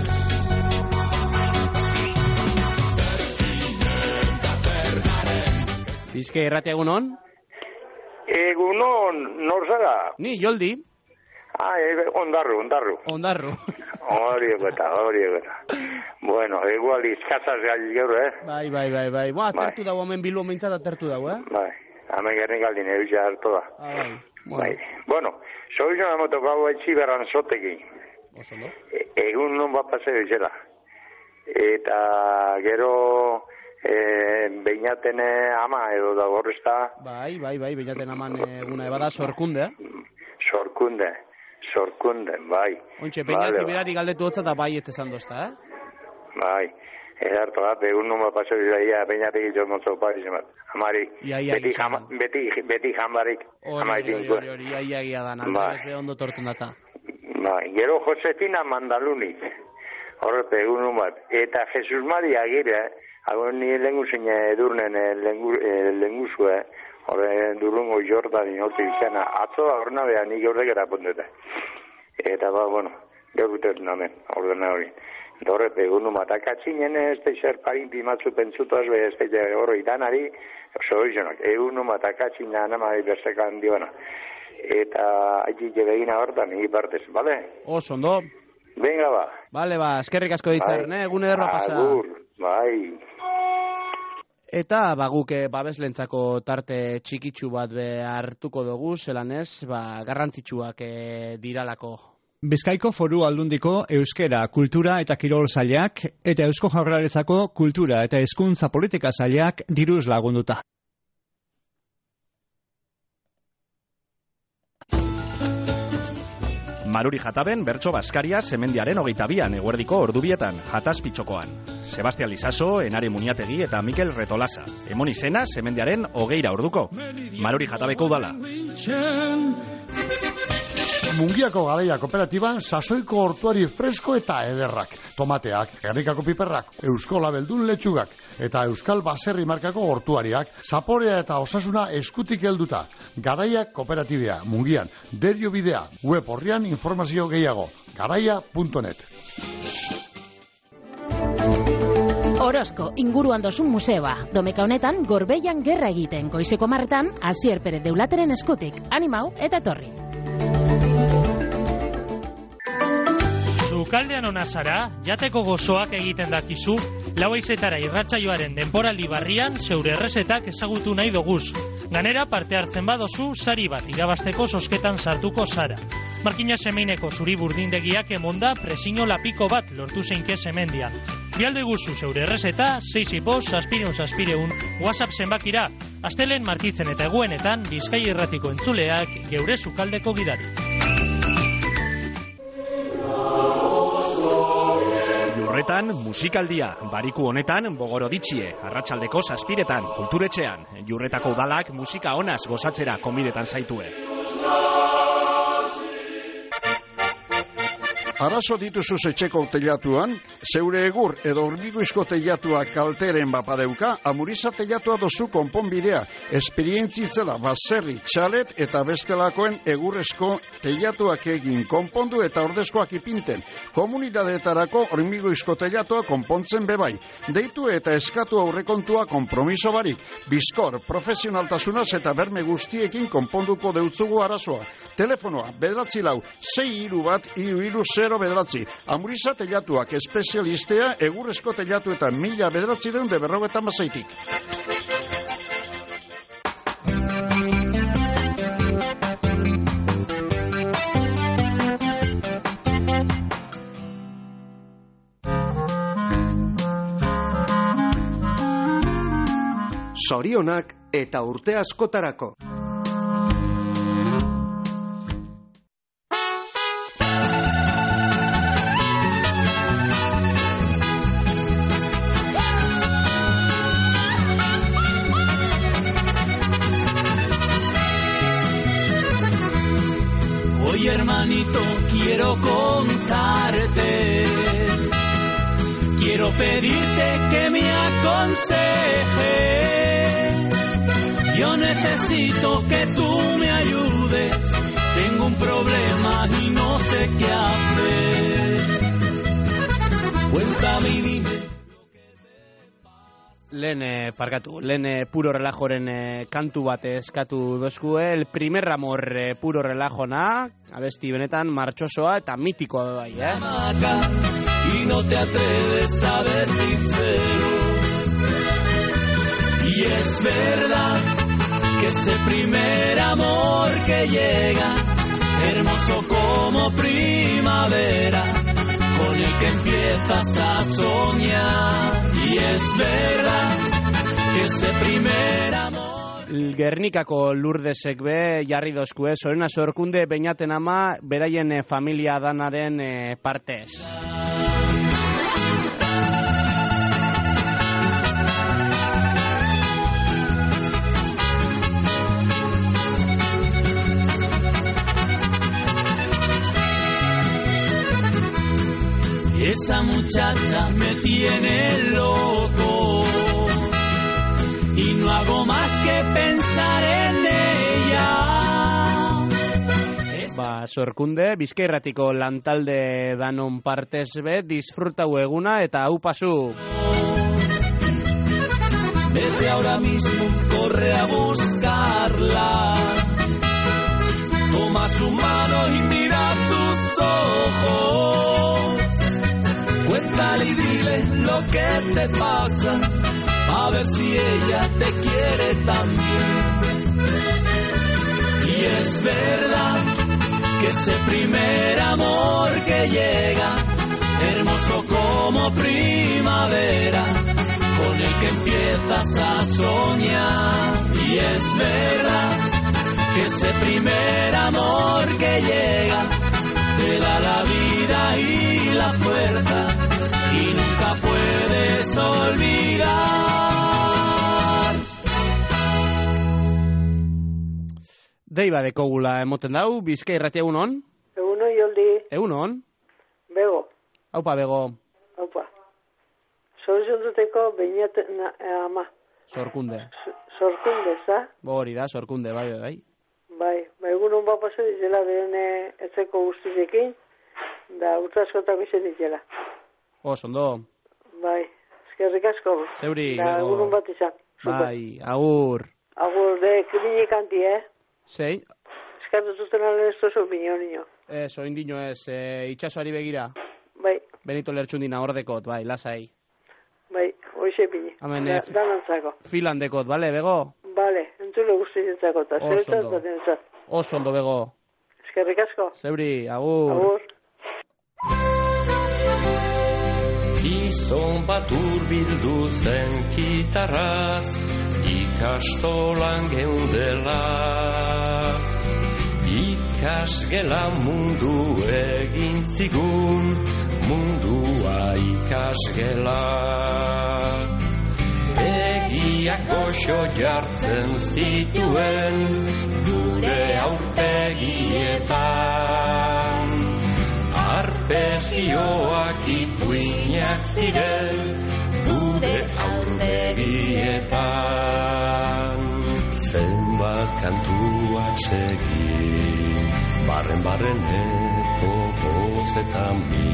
zer zinen da zer garen Bizka irratia, egunon? Egunon, nor zara? Ni, Joldi. Ah, ondarru, ondarru. Ondarru. Hori egota, hori egota. Bueno, igual izkazaz gali gaur, eh? Bai, bai, bai, bai. Boa, atertu dago, hemen bilbo mintzat atertu dago, eh? Bai, hemen gernik aldin eutxa hartu da. Ah, bai. Bueno, bai. Bueno soiz no moto gau etxi berran zoteki. Oso, no? E, egun non bat paseo izela. Eta gero e, beinaten ama edo da gorrezta. Bai, bai, bai, beinaten aman eguna ebada sorkunde, eh? Sorkunde. Sorkunden, bai. Ointxe, peinati berari galdetu hotza eta bai ez esan dozta, eh? Bai. Edarto bat, egun numa paso izaia, peinati gitzo motzo pari zemat. Amari, ia, ia, beti, jama, beti, beti jambarik. Hori, hori, hori, hori, ia, ia, ia dan, aldez be ondo tortun data. Bai, gero Josefina Mandalunik. Horrepe, egun numa. Eta Jesus Maria Agire, hau ni lengu zine edurnen lenguzue, horre durungo jorda dinolti izana. Atzo da horna beha nik horrek erapondeta. Eta ba, bueno, gero gutertu namen, ordena hori. Horrepe, egun numa. Eta katzinen ez da zer parinti matzu pentsutaz, beha ez da horro itanari, oso horizonak, egun numa eta katzina anamari berzekan diona. Eta haitzik begina hortan, nigi partez, bale? Oso, ondo. Venga, ba. Bale, ba, eskerrik asko ditzaren, eh? Egun ederra pasa. Agur, bai. Eta, ba, guk babeslentzako tarte txikitsu bat be hartuko dugu, zelan ez, ba, garrantzitsuak e, diralako. Bizkaiko Foru Aldundiko Euskera, Kultura eta Kirol Sailak eta Eusko Jaurlaritzako Kultura eta Hezkuntza Politika Sailak diruz lagunduta. Maruri Jataben bertso Baskaria semendiaren hogeita bian eguerdiko ordubietan, Jataspitxokoan. Sebastian Lizaso, Enare Muniategi eta Mikel Retolasa. Emon izena semendiaren hogeira orduko. Maruri Jatabeko udala. Mungiako Garaia Kooperatiban sasoiko hortuari fresko eta ederrak. Tomateak, gerrikako piperrak, eusko labeldun letxugak eta euskal baserri markako hortuariak, zaporea eta osasuna eskutik helduta. Garaia Kooperatibea, Mungian, Derio Bidea, web horrian informazio gehiago, garaia punto net. Orozko inguruan dozun museoa. Domeka honetan, Gorbeian gerra egiten. Goizeko marretan, Asier Perez Deulateren eskutik. Animau eta torri. Sukaldean ona zara, jateko gozoak egiten dakizu, lau haizetara irratsaioaren denboraldi barrian zeure errezetak ezagutu nahi doguz. Ganera parte hartzen badozu, sari bat irabasteko zozketan sartuko zara. Markina semeineko zuri burdindegiak emonda presino lapiko bat lortu zeinke semendian. Bialde guzu zeure errezeta, seizi bost, zazpireun zazpireun, WhatsApp zenbakira, astelen martitzen eta eguenetan, Bizkai Irratiko entzuleak geure sukaldeko gidari. Horretan, musikaldia, bariku honetan, bogoroditxie, arratsaldeko zazpiretan, kulturetxean, Jurretako udalak musika onaz gozatzera konbidetan zaitue. Arazo dituzuz etxeko teilatuan, zeure egur edo hormiguizko teilatua kalteren bapadeuka, Amuriza teilatua dozu konponbidea, esperientzitzela baserri, txalet eta bestelakoen egurrezko teilatuak egin konpondu eta ordezkoak ipinten. Komunidadeetarako hormiguizko teilatua konpontzen bebai. Deitu eta eskatu aurrekontua konpromiso barik. Bizkor, profesionaltasunaz eta berme guztiekin konponduko deutzugu arazoa. Telefonoa, bederatzi lau, sei hiru bat, hiru hiru zero bederatzi. Amuriza teilatuak espezialistea egurrezko teilatu eta mila bederatzi deun de berrogetan bazaitik. Zorionak eta urte askotarako. Oye, hermanito, quiero contarte, quiero pedirte que me aconsejes. Yo necesito que tú me ayudes, tengo un problema y no sé qué hacer. Cuéntame y dime. Lehen, eh, parkatu, lehen eh, puro relajoren eh, kantu bat eskatu dozkue, el primer amor eh, puro relajona, abesti benetan martxosoa eta mitikoa bai, eh? Y no te atreves a decírselo. Y es verdad que ese primer amor que llega, hermoso como primavera, con el que empiezas a soñar. Y es verdad que ese primer amor... Gernikako Lurdesek be jarri dozkue, Zorena Zorkunde beinaten ama beraien eh, familia danaren eh, partez. Esa muchacha me tiene loco y no hago más que pensar en ella. Ba, Zorkunde, Bizkai Irratiko lantalde danon partez be, disfrutau eguna eta hau pasu. Vete ahora mismo, corre a buscarla. Toma su mano y mira sus ojos. Cuéntale y dile lo que te pasa, a ver si ella te quiere también. Y es verdad que ese primer amor que llega, hermoso como primavera, con el que empiezas a soñar. Y es verdad que ese primer amor que llega, te da la vida y la fuerza, y nunca puedes olvidar. Dei badeko gula emoten dau, Bizkai Irratia egunon? Egunon, Joldi. Egunon? Bego. Haupa, Bego. Haupa. Zorzunduteko beinaten ama. Zorkunde. Zorkunde, za? Hori da, Zorkunde, bai, bai. Bai, bai, egunon bat paso dizela beren etzeko guztizekin, da urtaskotako izan dizela. Os, ondo. Bai, Eskerrik asko. Zeuri, Da, bego. egunon bat izan. Bai, agur. Agur, de klinik anti, eh? Zei? Eskatu zuten alen ez tozu bineo niño. Ez, oin dino ez, e, itxasoari begira. Bai. Benito lertxundina ordekot, bai, lasai. Bai, hoxe bini. Hemen, Da, eh, danantzako. Filan dekot, bale, bego? Bale, entzule guztientzako, eta Oso zertzat ondo. eta zentzat. Oso ondo, bego. Eskerrik asko. Zeuri, agur. Agur. Gizon bat urbildu zen kitarraz, ikastolan geundela. Ikasgela mundu egin zigun, mundua ikasgela. Begiak goxo jartzen zituen, gure aurpegietan. Arpegioak ipuinak ziren, gure aurpegietan. Zenbat kantuak segin, barren-barreneko bozetan bi.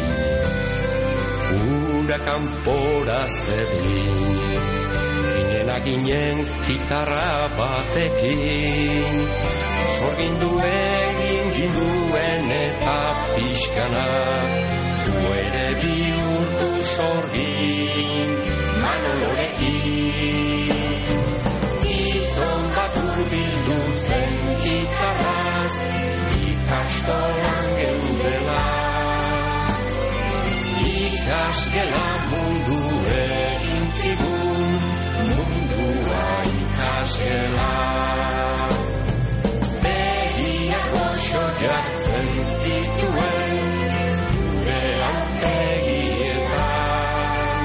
Ura kanpora zedin, ginena ginen kitarra batekin. Sorgindu egin ginduen eta pixkana, du ere bihurtu sorgin, manolorekin. Gizon bat urbildu zen gitarraz, ikastolan geundela. Ikasgela mundu egin zigun, mundua ikasgela. Begiak goxo jartzen zituen, gure aurpegietan.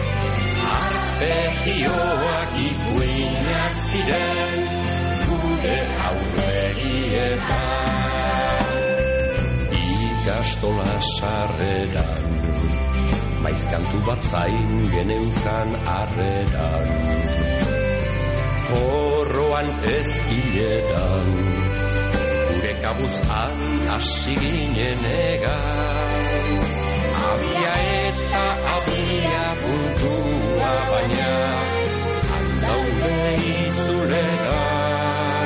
Arpegioak ipuinak ziren, gure aurpegietan. Ikastola sarreran, maiz kantu bat zain geneukan arreran. Horroan ezkiletan, gure kabuzan hasi ginen egan. Abia eta abia puntua baina, handaude izuletan,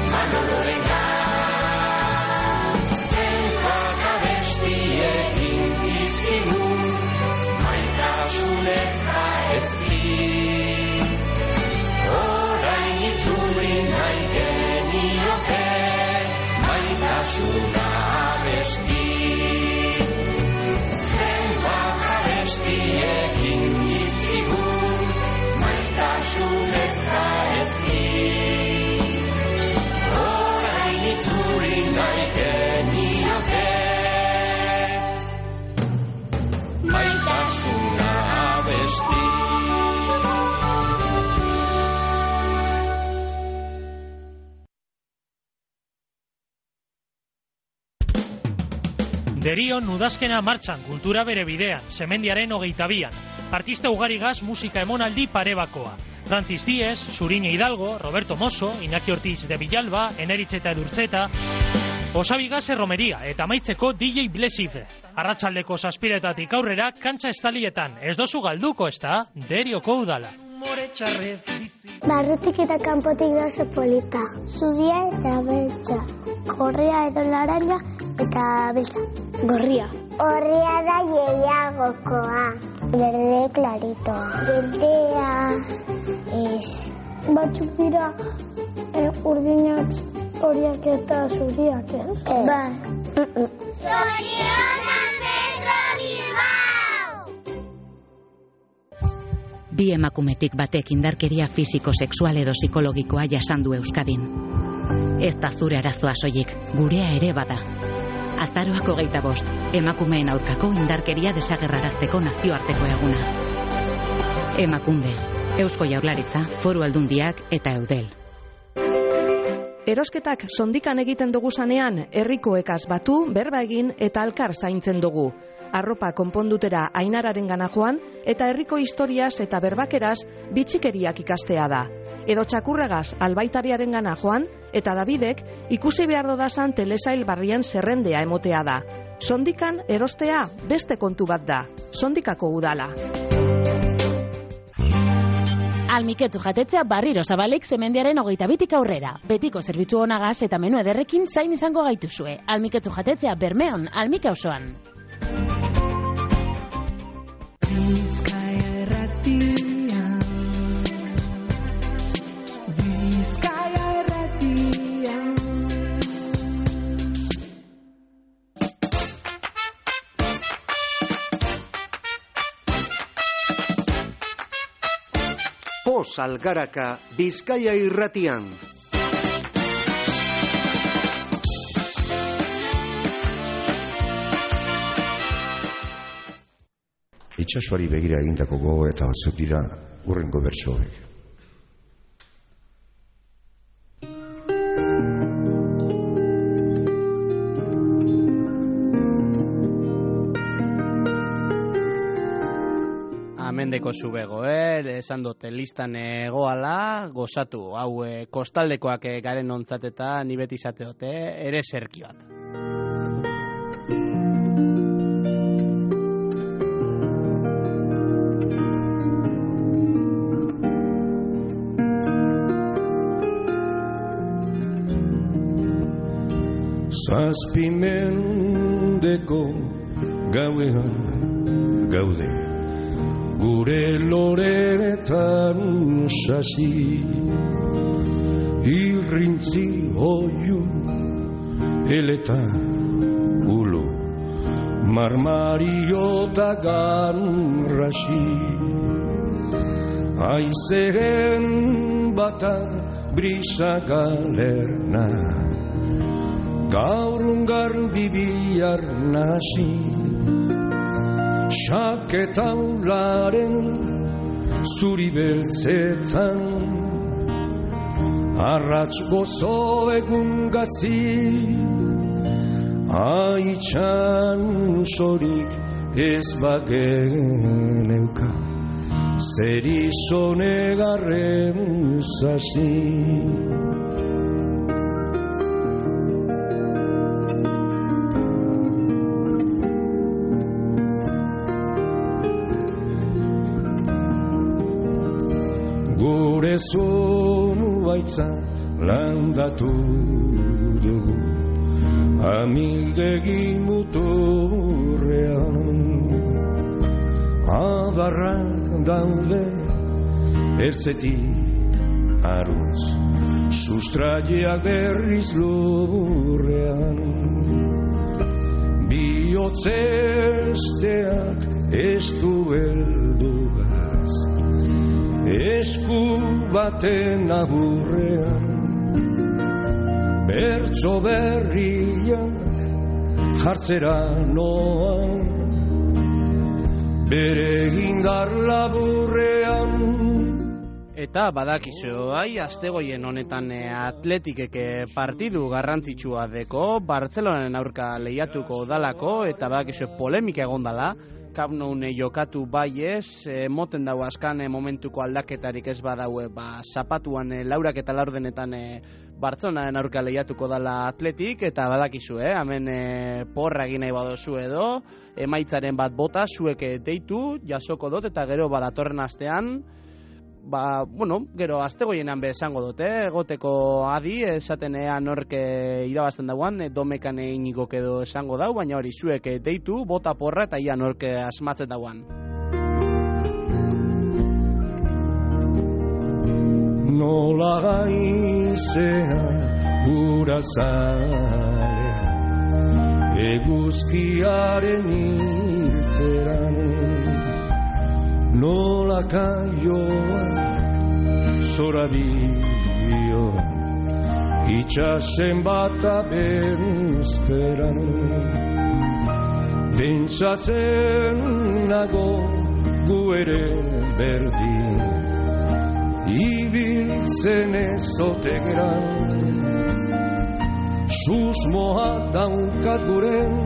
manolorengan. Zenbat abestiekin izkigun, maitasunez da ezkin. Orain itzuli nahi genioke, maitasuna abesti. Zenbat abestiekin izkigun, maitasunez da ezkin. Orain itzuli nahi genioke, maitasuna abesti. Derion udazkena martxan, kultura bere bidean, semendiaren hogeita bian. Artista ugarigaz musika emonaldi parebakoa. Francis Díez, Zurine Hidalgo, Roberto Mosso, Iñaki Ortiz de Villalba, Eneritxeta Edurtzeta, Osabigaz erromeria eta amaitzeko D J Blesife. Arratsaldeko zazpiretatik aurrera kantxa estalietan. Ez dozu galduko, ezta? Derioko udala. Barrutik eta kanpotik dozu polita. Zudia eta beltza. Gorria edo laranja eta beltza. Gorria. Gorria da gehiagokoa. Berde claritoa. Berdea ez. Batzuk dira eh, urdinak horiak eta zuriak, ez? Ez. Ba. Zorionak Metro Bilbao! Bi emakumetik batek indarkeria fisiko-sexual edo psikologikoa jasan du Euskadin. Ez da zure arazoa soilik, gurea ere bada. Azaroak hogeita bost, emakumeen aurkako indarkeria desagerrarazteko nazioarteko eguna. Emakunde, Eusko Jaurlaritza, Foru Aldundiak eta Eudel. Erosketak sondikan egiten dugu zanean, herrikoekaz batu, berba egin eta alkar zaintzen dugu. Arropa konpondutera Ainararen gana joan eta herriko historiaz eta berbakeraz bitxikeriak ikastea da. Edo txakurragaz albaitariaren gana joan eta Davidek ikusi behar dodazan telesail barrien zerrendea emotea da. Sondikan erostea beste kontu bat da. Sondikako udala. Almiketu jatetzea barriro zabalik Zemendiaren hogeita bitik aurrera. Betiko zerbitzu onagaz eta menu ederrekin zain izango gaituzue. Almiketu jatetzea Bermeon, Almika osoan. Bizkaia erratia, Bizkaia erratia. Pos Algaraka, Bizkaia irratian. Itxasuari begira egindako gogo eta batzuk dira hurrengo bertsoek. Amendeko zubego, eh? Esan dute listan egoala, gozatu, hau eh, kostaldekoak eh, garen ontzat eta ni beti izateote, ere zerki bat. Zazpimendeko gauean gaude, gure loreretan sasi, irrintzi oiu eleta ulo, marmariota ganrasi, aizeren bata brisa galerna, gaurun garbi bihar nasi, xaketaularen zuri beltzetan, arratz gozo egun gazi, aitxan sorik ez bagen euka, zer izonegarren zazi. Gure zonu baitza landatu dugu, amildegi muturrean, adarrak daude ertzetik arutz, sustraiak berriz lurrean, bihotzesteak ez du heldugaz, esku baten aburrean, bertso berriak jartzera noa, bere indar laburrean. Eta badakizu, ai, astegoien honetan atletikeke partidu garrantzitsua deko, Bartzelonaren aurka lehiatuko dalako, eta badakizu polemika egon dala, Kapnoun jokatu bai ez, moten dago askan momentuko aldaketarik ez badaue, ba, zapatuan laurak eta laurdenetan Bartzelonaren aurka lehiatuko dala atletik, eta badakizu, eh? Hemen e, porra egin nahi badozu edo, emaitzaren bat bota, zuek deitu, jasoko dut, eta gero badatorren astean, ba, bueno, gero astegoienan be esango dute, egoteko adi, esaten ea norke irabazten dauan, domekan eginiko edo esango dau, baina hori zuek deitu, bota porra eta ia norke asmatzen dauan. Nola gaizea gura zale, eguzkiaren irteran, nola kaioak zorabio, itxasen bata bezperan, pentsatzen nago gu ere berdin, ibiltzen ezote gran, susmoa daukat guren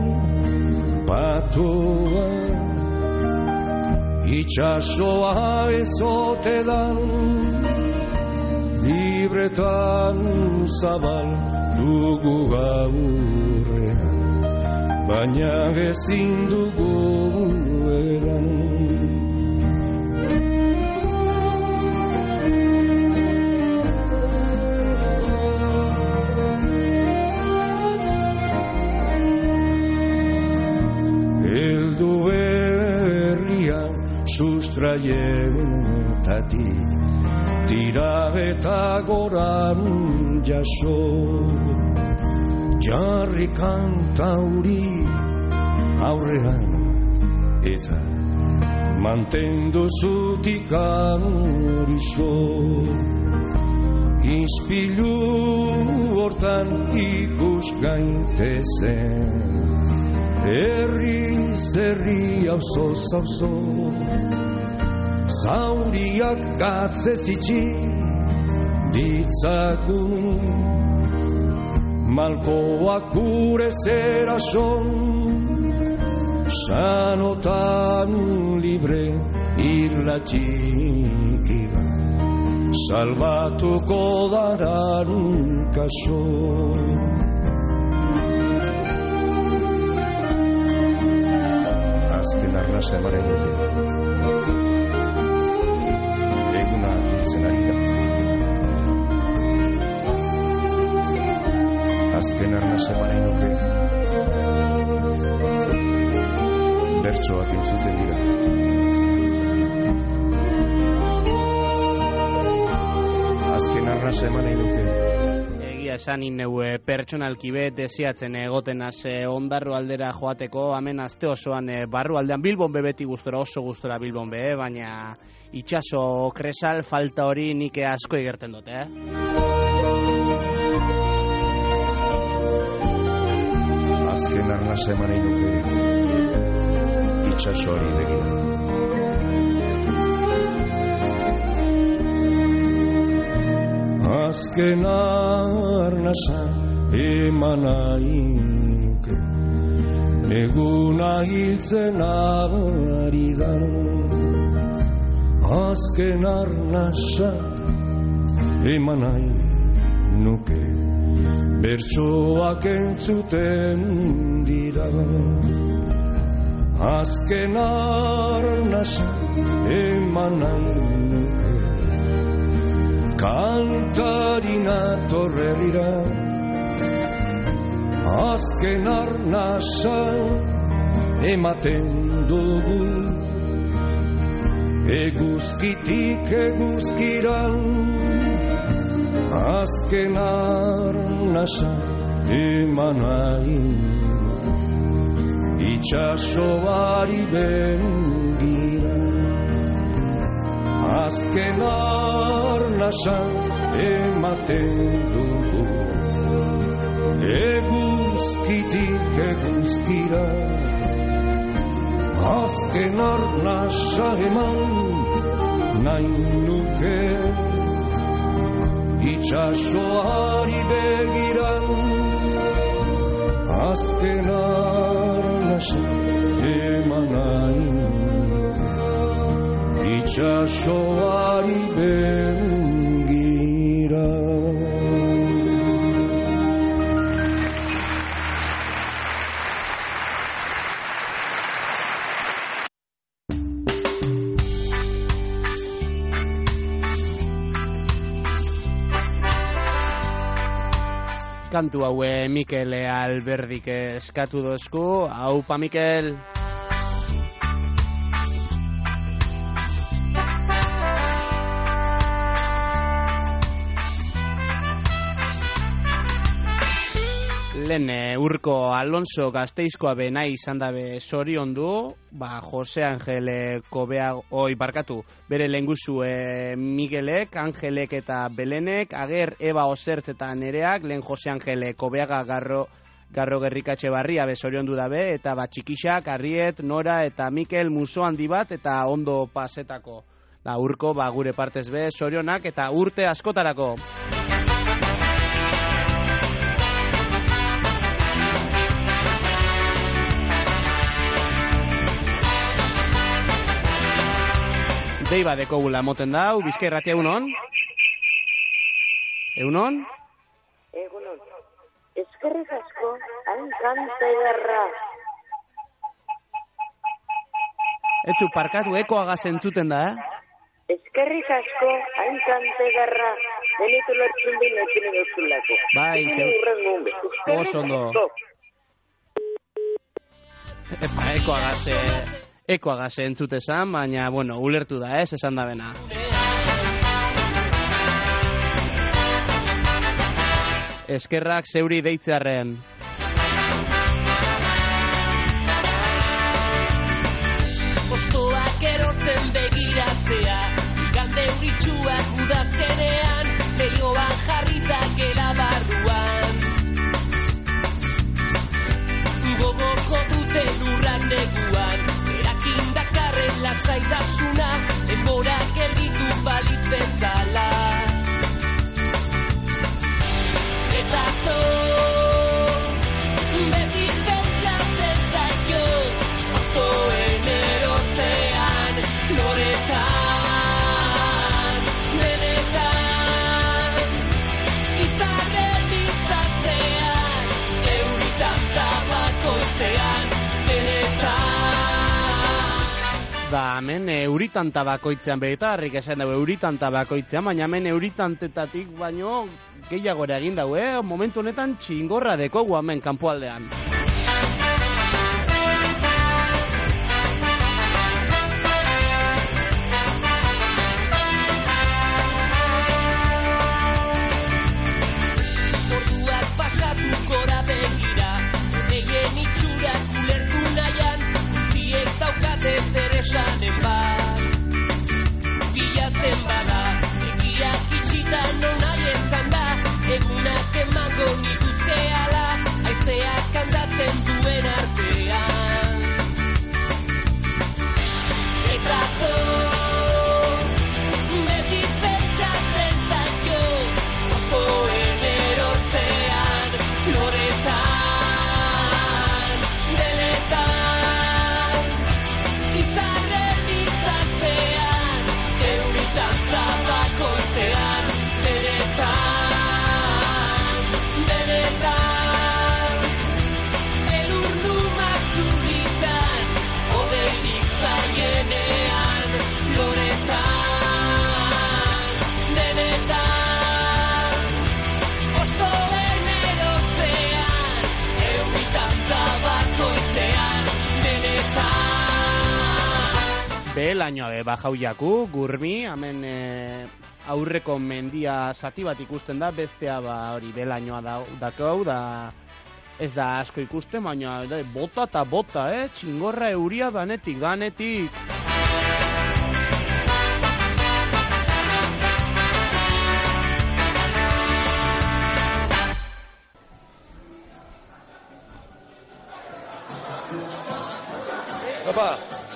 patoa, itxasoa ezote dan, libretan zabal dugu gaurrean, baina ezin dugu eran. sustraietatik tira eta goran jaso jarri kantauri aurrean eta mantendu zutik horizo Ispilu hortan ikus gaitezen Herriz herri auzoz auzo Zauriak gatzez itxi ditzagun Malkoak ure zerason Sanotan libre irlatxikira Salbatuko daran kaso Azken arnasa emaren dute Eguna hiltzen ari da Azken arnasa emaren dute Bertsoak entzuten dira Azken arnasa eman duke. Egia esan inneue pertsonalki bet desiatzen egoten az ondarru aldera joateko, hemen azte osoan barru aldean Bilbon be beti gustora, oso gustora Bilbon be, baina itxaso kresal falta hori nik asko igerten dute, eh? Azken arnasa eman duke itxaso hori begira. Azken arnasa eman ainuke Neguna hiltzen ari da Azken arnasa eman ainuke Bertsoak entzuten dira Azken arnasa eman ainuke Kantarina torrerira Azken arnasa ematen dugu Eguzkitik eguzkiran Azken arnasa eman hain Itxasoari bengira Azken arnasa ematen dugu Eguzkitik eguzkira Azken arnasa eman nahi nuke Itxasoari begiran Azken arnasa eman nahi Itxasoari begira Kantu haue Mikel Alberdik eskatu dozku. Aupa Mikel! Lehen Urko Alonso Gasteizkoa be nahi izan dabe zorion du, ba Jose Angele Kobea, oi barkatu, bere lenguzu e, Miguelek, Angelek eta Belenek, ager Eba Osertz eta Nereak, lehen Jose Angele Kobeaga Garro, Garro Gerrikatxe Barria be zorion du dabe, eta ba Txikixak, Arriet, Nora eta Mikel muso handi bat eta ondo pasetako. Da Urko, ba gure partez be zorionak eta urte askotarako. Dei badeko gula moten dau, Bizkai Ratia egunon? Egunon? Egunon. Eskerrik asko, hain kanta ederra. Etzu, parkatu ekoaga zentzuten da, eh? Eskerrik asko, hain kanta ederra. Denitu lertzen din ekin edozulako. Bai, zeu. Oso ondo. Epa, ekoaga ze... ekoagaz entzutezan, baina, bueno, ulertu da, ez, esan da bena. Eskerrak zeuri deitzearren. Postoak erortzen begiratzea, igande euritxuak udazkenean, leioan jarrita gela barruan. Gogoko dute lurran neguan, erakin dakarren lasaitasuna, enborak erditu balitz bezala. Eta zo, beti pentsatzen zaio, postoen erortzean, loretan, benetan, izarren ditzatzean, euritan tabakoitzean, benetan. Da, hemen euritan tabakoitzean begitarrik esan dugu euritan tabakoitzean, baina hemen euritantetatik baino gehiago ere egin dago, eh? Momentu honetan txingorra dekogu hemen kanpoaldean. Orduak pasatu gora begira, honeien itxurak ulertu nahian, guztiek daukate zer esanen bat. Bilatzen bada, egiak itxitan nonaien zanda, egunak emango nituzke ala, aizeak kantatzen duen artean. Eta zo, beti pentsatzen zaio, postoen erortzean, loretan, benetan, izarren ditzatzean, euritan tabakoitzean, benetan, benetan, elur lumak zuritan, odeirik zaienean, loretan, benetan, postoen erortzean, euritan tabakoitzean, benetan. Behelainoa be bajau jaku, gurmi, hemen e, aurreko mendia zati bat ikusten da, bestea ba hori behelainoa da, dakau, da ez da asko ikusten, baina da, bota eta bota, eh? Txingorra euria danetik, danetik. Opa!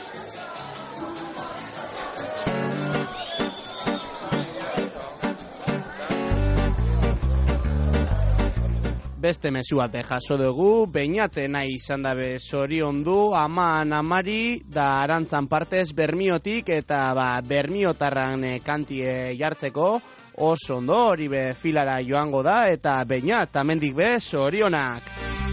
Beste mezu bat jaso dugu, Beñate nahi izan dabe zoriondu, aman amari, da arantzan partez Bermiotik, eta ba, Bermiotarran eh, kantie jartzeko, oso ondo hori be filara joango da, eta Beñat, amendik be zorionak.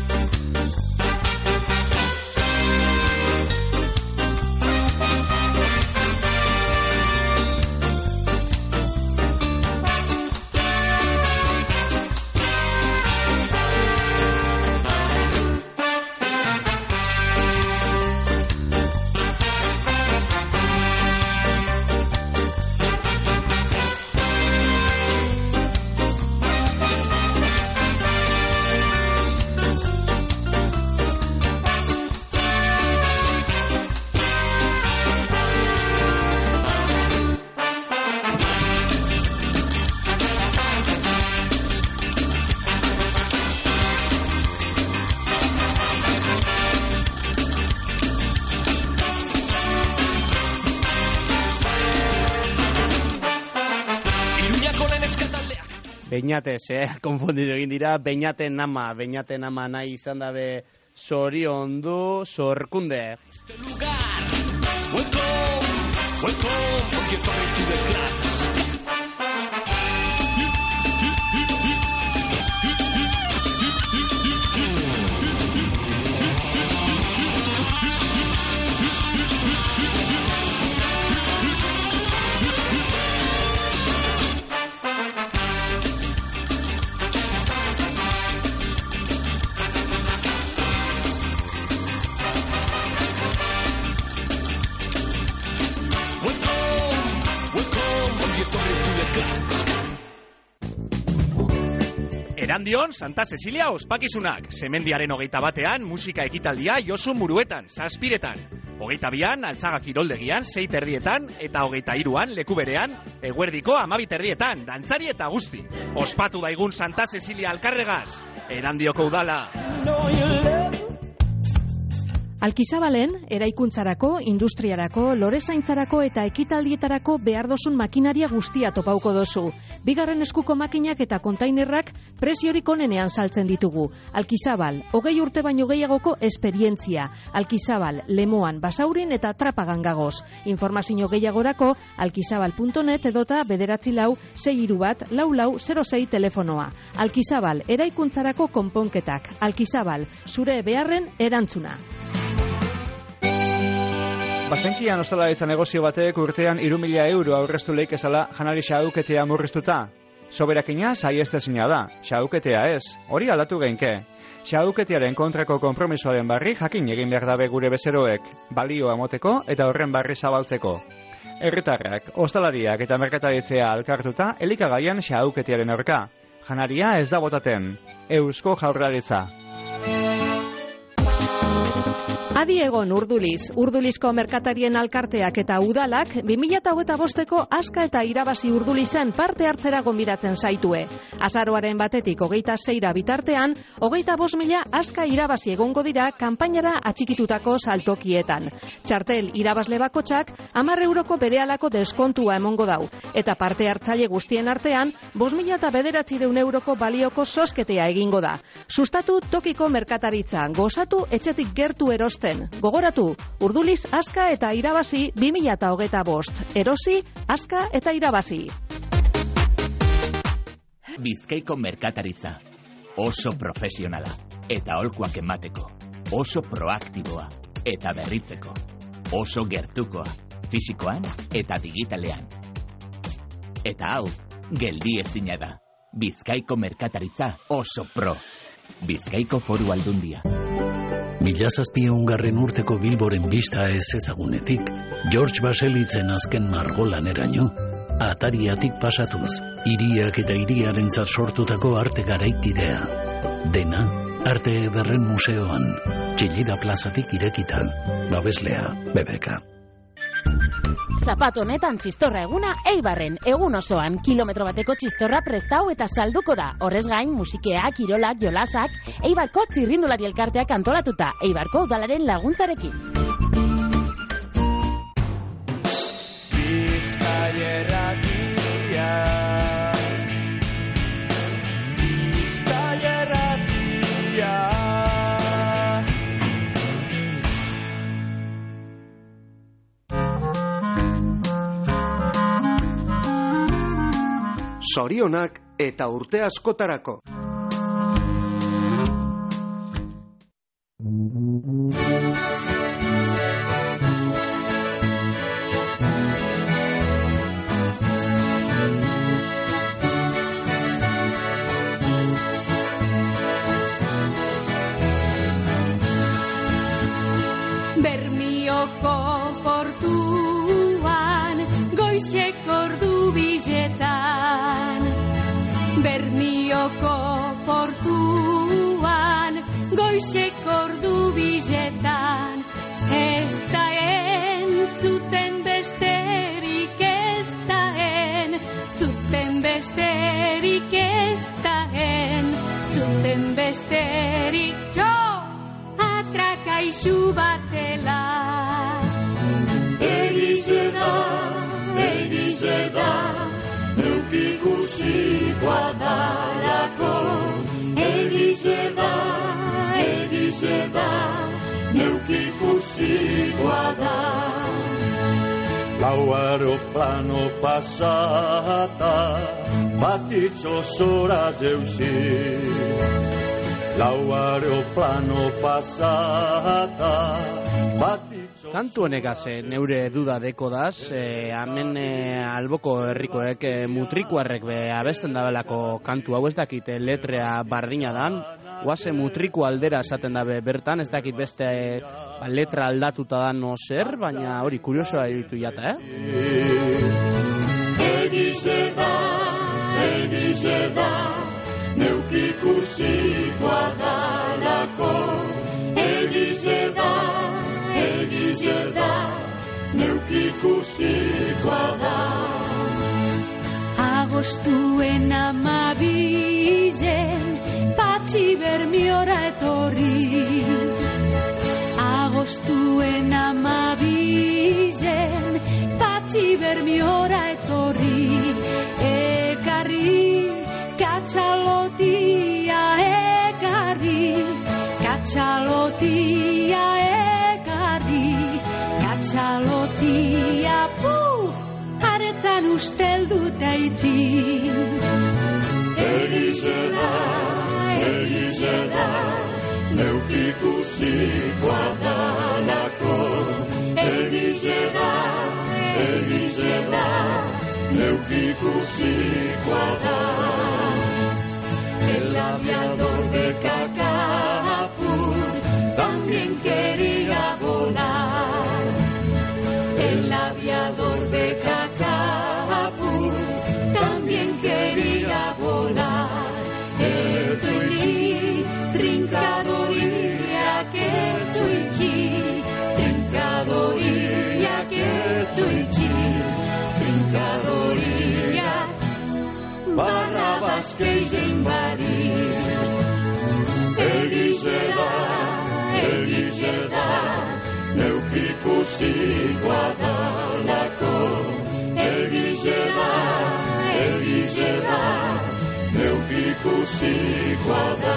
Beñatez, eh, konfunditu egin dira, Beñaten nama, Beñaten nama nahi izan dabe zoriondu, zorkunde. Welcome, welcome, when you're coming to the clubs. Erandion, Santa Cecilia ospakizunak. Semendiaren hogeita batean, musika ekitaldia Josu Muruetan, zazpiretan. Hogeita bian, Altzaga kiroldegian, sei terdietan, eta hogeita hiruan, leku berean, eguerdiko amabi terdietan, dantzari eta guzti. Ospatu daigun Santa Cecilia alkarregaz. Erandioko udala. Alkizabalen, eraikuntzarako, industriarako, lorezaintzarako eta ekitaldietarako behar dozun makinaria guztia topauko dozu. Bigarren eskuko makinak eta kontainerrak preziorik onenean saltzen ditugu. Alkizabal, hogei urte baino gehiagoko esperientzia. Alkizabal, Lemoan, Basaurin eta Trapagan gagoz. Informazio gehiagorako alkizabal puntu net edota bederatzi lau, sei hiru bat, lau lau, zero sei telefonoa. Alkizabal, eraikuntzarako konponketak. Alkizabal, zure beharren erantzuna. Basenkian ostalaritza negozio batek urtean hiru mila euro aurreztu leik ezala janari xauketea murriztuta. Soberakina saiestezina da, xauketea ez, hori aldatu geinke. Xauketearen kontrako konpromisoaren barri jakin egin behar dabe gure bezeroek, balioa moteko eta horren barri zabaltzeko. Herritarrak, ostalariak eta merkataritzea alkartuta elikagaian xauketearen aurka. Janaria ez da botaten, Eusko Jaurlaritza. Adi egon Urduliz, Urdulizko merkatarien alkarteak eta udalak bi mila hogeita bosteko aska eta irabazi Urdulizan parte hartzera gonbidatzen zaitue. Azaroaren batetik hogeita seira bitartean, hogeita bost mila aska irabazi egongo dira kanpainara atxikitutako saltokietan. Txartel irabazle bakotxak hamar euroko berehalako deskontua emongo dau, eta parte hartzaile guztien artean bost mila eta bederatziehun euroko balioko zozketea egingo da. Sustatu tokiko merkataritza, gozatu etxetik gertu erosten. Gogoratu, Urduliz aska eta irabazi bi mila hogeita bost. Erosi, aska eta irabazi. Bizkaiko merkataritza. Oso profesionala. Eta aholkuak emateko. Oso proaktiboa. Eta berritzeko. Oso gertukoa. Fisikoan eta digitalean. Eta hau, geldi ezina da. Bizkaiko merkataritza oso pro. Bizkaiko Foru Aldundia. Mila zazpiehungarren urteko Bilboren bista ez ezagunetik, George Baselitzen azken margolaneraino, atariatik pasatuz, hiriak eta hiriarentzat sortutako arte garaikidea. Dena, Arte Ederren Museoan, Txillida plazatik irekita, babeslea, bebeka. Zapato honetan txistorra eguna Eibarren, egun osoan, kilometro bateko txistorra prestau eta salduko da. Horrez gain, musikea, kirolak, jolasak, Eibarko txirrindulari elkarteak antolatuta, Eibarko udalaren laguntzarekin. Bizkaierratia, Bizkaierratia. Zorionak eta urte askotarako. Bermioko portuan, goizeko ordu biletan. Bermioko portuan, goizeko ordu biletan. Ez da entzuten besterik, ez da entzuten besterik, ez da entzuten besterik. Jo, atrakaizu batela. Egize da, egize da, neuk ikusikoa darako. Egize da, egize da, neuk ikusikoa da. Lau aeroplano pasata, batitxo zora jeuzi. Lau aeroplano pasata, batitxo... Kantu honegaz, e, neure duda deko daz, e, hemen e, alboko herrikoek e, mutrikuarrek be abesten dabelako kantu hau, ez dakit e, letrea bardina dan, guaze mutriku aldera esaten dabe bertan, ez dakit beste e, ba, letra aldatuta da no zer, baina hori kuriosoa iritu jata, eh? Egize da egize da, neukikusikoa dalako. Egize da, egize da, neukikusikoa da. Agostuen amabilen, patxi bermiora etorri. Agostuen amabilen, patxi bermiora etorri. Ekarri, katxalotia ekarri. Katxalotia ekarri. Katxalotia puf, aretzan ustelduta itxi. Egize da, egize da, neukikusikoa dalako. Egize da, egize da, neukikusikoa da. El aviador de Cacapur también quería volar. El aviador de Cacapur también quería volar. Etzuichi, trincadoriak etzuichi, trincadoriak etzuichi, trincadoriak Barrabas keizen bari. Egize da, egize da, neukikusikoa dalako. Egize da, egize da, neukikusikoa da.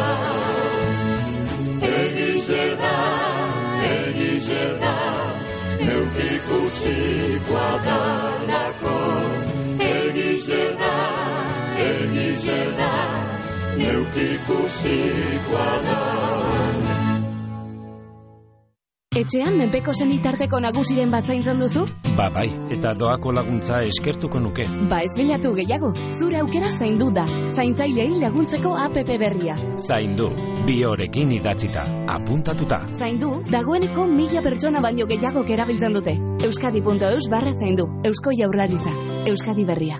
Egize da, egize da, neukikusikoa dalako. Egize da, egize da, neukikusikoa da. Etxean menpeko senitarteko nagusiren bat zaintzen duzu? Ba bai, eta doako laguntza eskertuko nuke. Ba ez bilatu gehiago, zure aukera zaindu da. Zaintzailei laguntzeko app berria. Zaindu, bi horekin idatzita, apuntatuta. Zaindu, dagoeneko mila pertsona baino gehiago erabiltzen dute. Euskadi punto eus barra zaindu. Eusko Jaurlaritza. Euskadi berria.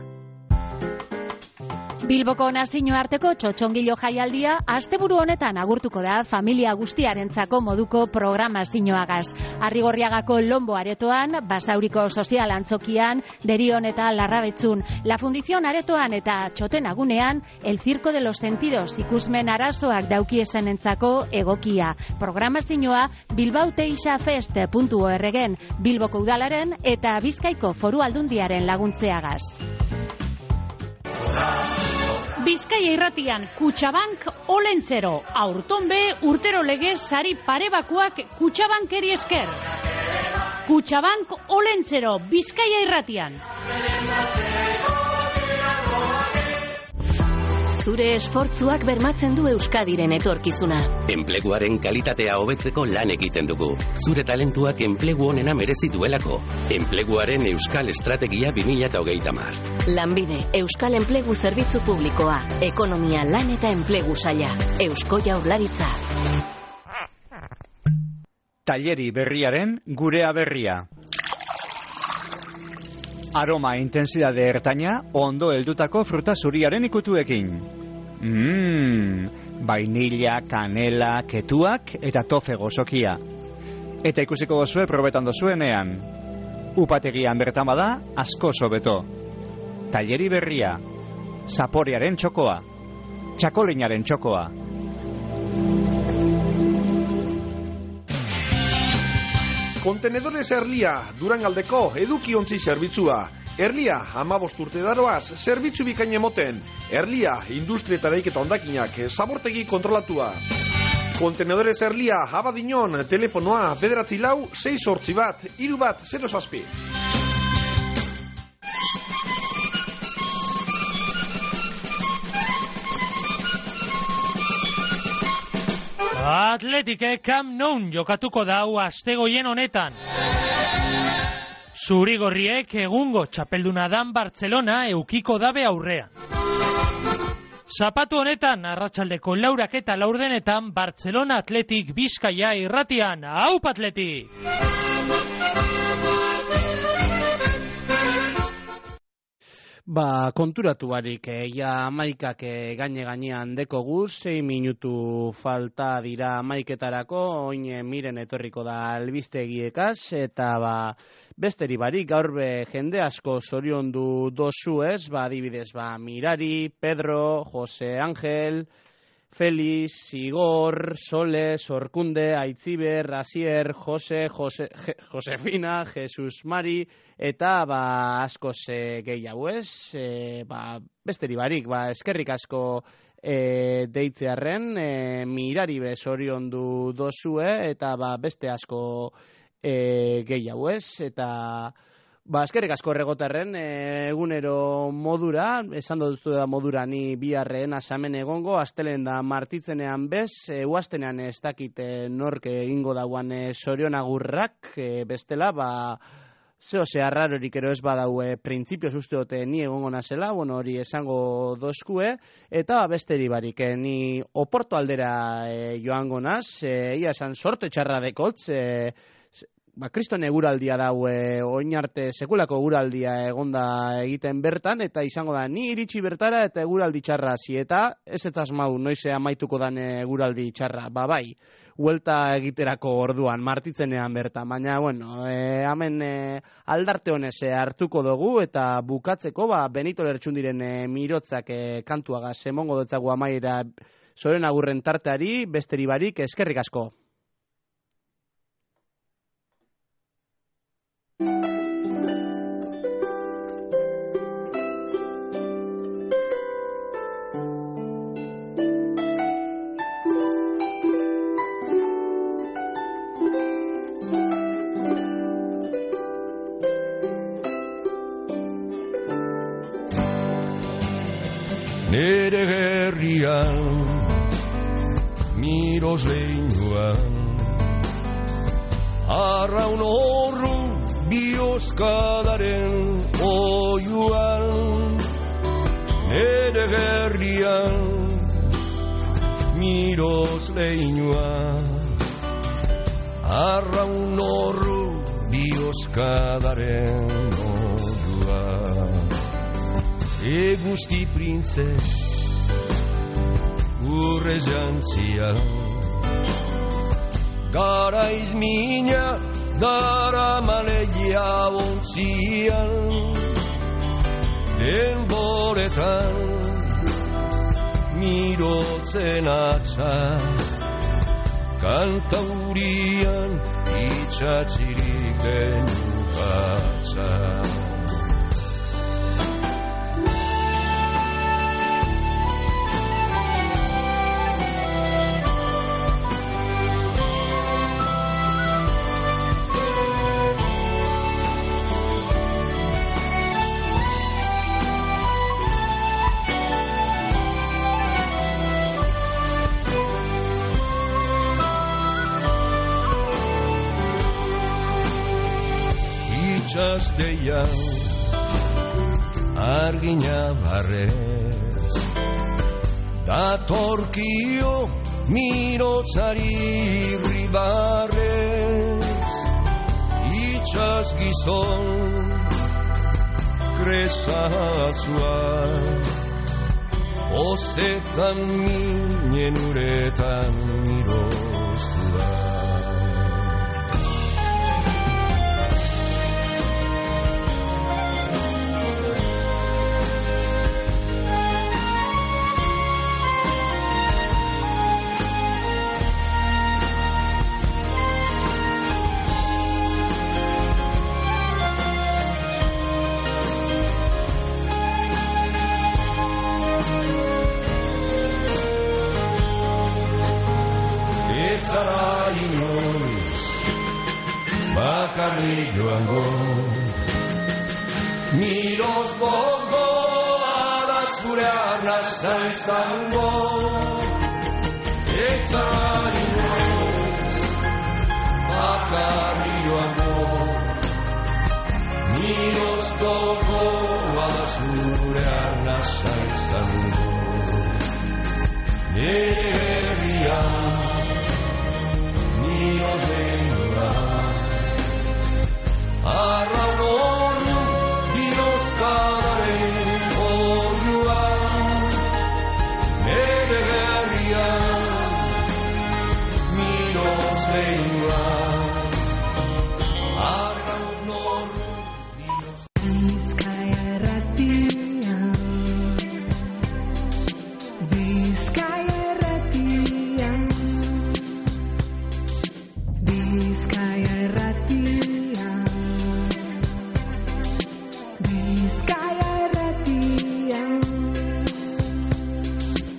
Bilboko nazio arteko txotxongilo jaialdia asteburu honetan agurtuko da familia guztiarentzako moduko programazioagaz. Arrigorriagako Lombo aretoan, Basauriko sozial antzokian, Derion eta Larrabetzun, La Fundición aretoan eta Txotenagunean, El Circo de los Sentidos ikusmen arazoak daukiesenentzako egokia. Programazioa bilbauteixafest puntu orgen, Bilboko udalaren eta Bizkaiko Foru Aldundiaren laguntzeagaz. Bizkaia irratian Kutxabank Olentzero, aurton be urtero legez sari parebakuak Kutxabankeri esker. Kutxabank Olentzero, Bizkaia irratian. Zure esfortzuak bermatzen du Euskadiren etorkizuna. Enpleguaren kalitatea hobetzeko lan egiten dugu. Zure talentuak enplegu onena merezi duelako. Enpleguaren Euskal Estrategia bi mila hogeita hamar. Lanbide, Euskal Enplegu Zerbitzu Publikoa, Ekonomia, Lan eta Enplegu Saila, Eusko Jaurlaritza. Taileri berriaren gurea berria. Aroma intensidade ertaina, ondo heldutako fruta zuriaren ikutuekin. Mmm, vainilla, kanela, ketuak eta tofe gozokia. Eta ikusiko gozue probetan dozuenean. Upategian bertan bada, asko sobeto. Taileri berria, zaporearen txokoa, txakolinaren txokoa. Kontenedores Erlia, Durangaldeko edukiontzi zerbitzua. Erlia, hamabost urte daroaz, zerbitzu bikain emoten. Erlia, industria eta eraiketa hondakinak, zabortegi kontrolatua. Kontenedores Erlia, Abadiñon, telefonoa, bederatzi lau, sei sortzi bat, hiru bat, zero zazpi. Atletike Camp Nou jokatuko dau astegoien honetan. Zurigorriek egungo txapelduna dan Bartzelona eukiko dabe aurrean. Zapatu honetan arratsaldeko laurak eta laurdenetan Bartzelona Atletik Bizkaia irratian. Aup Atletik! Ba, konturatu barik, eh, ja amaikak eh, gaine gainean dekogu, sei minutu falta dira amaiketarako, oin eh, miren etorriko da albistegiekaz, eta ba, besteri barik, gaur be jende asko zoriondu dozu ez, ba, adibidez, ba, Mirari, Pedro, Jose Ángel, Feliz, Igor, Sole, Sorkunde, Aitziber, Asier, Jose, Jose, Je, Josefina, Jesus Mari, eta ba, asko ze gehiago ez, e, ba, besteri barik, ba, eskerrik asko e, deitzearren, e, Mirari be zoriondu dozue, eta ba, beste asko e, gehiago ez, eta ba, eskerrik asko erregotarren, egunero modura, esan duzu da modura ni biharren asamen egongo, astelen da martitzenean bez, e, uaztenean ez dakit nork egingo dauan e, sorionagurrak, e, bestela, ba, zeo ze arrarorik ero ez badau e, printzipioz uste dute ni egongo nazela, bueno, hori esango dozkue, eta ba, besteri barik, e, ni Oporto aldera e, joango naz, e, ia esan sorte txarra dekotz, e, Ba, kriston eguraldia dau, e, oin arte sekulako eguraldia egonda egiten bertan, eta izango da, ni iritsi bertara eta eguraldi txarra hasi, eta ez ez asmau, noize amaituko dan eguraldi txarra, ba bai, huelta egiterako orduan, martitzenean bertan, baina, bueno, e, hemen e, aldarte honez e, hartuko dugu, eta bukatzeko, ba, Benito Lertxundiren e, mirotzak e, kantuaga semongo dutzagu amaiera zoren agurren tarteari, besteri barik, eskerrik asko. Nere herrian, miros leinuan, arraun horru bioskadaren oiuan. Nere herrian, miros leinuan, arraun horru bioskadaren oiuan. Eguzki printze urre jantzia, garaiz mina dara maleia ontzian, denboretan mirotzen atza, kantaurian itxatzirik denukatza. Deia argina barrez, datorkio mirotzari ribarrez, itxaz gizon kresatzuak, ozetan minen uretan miroztuak. Joango miros gogo adas gure arnazta izango, etzari noiz bakarri joango, miros gogo adas gure arnazta izango. Nere herrian miros denduran, arraun horru bioskadaren gobernua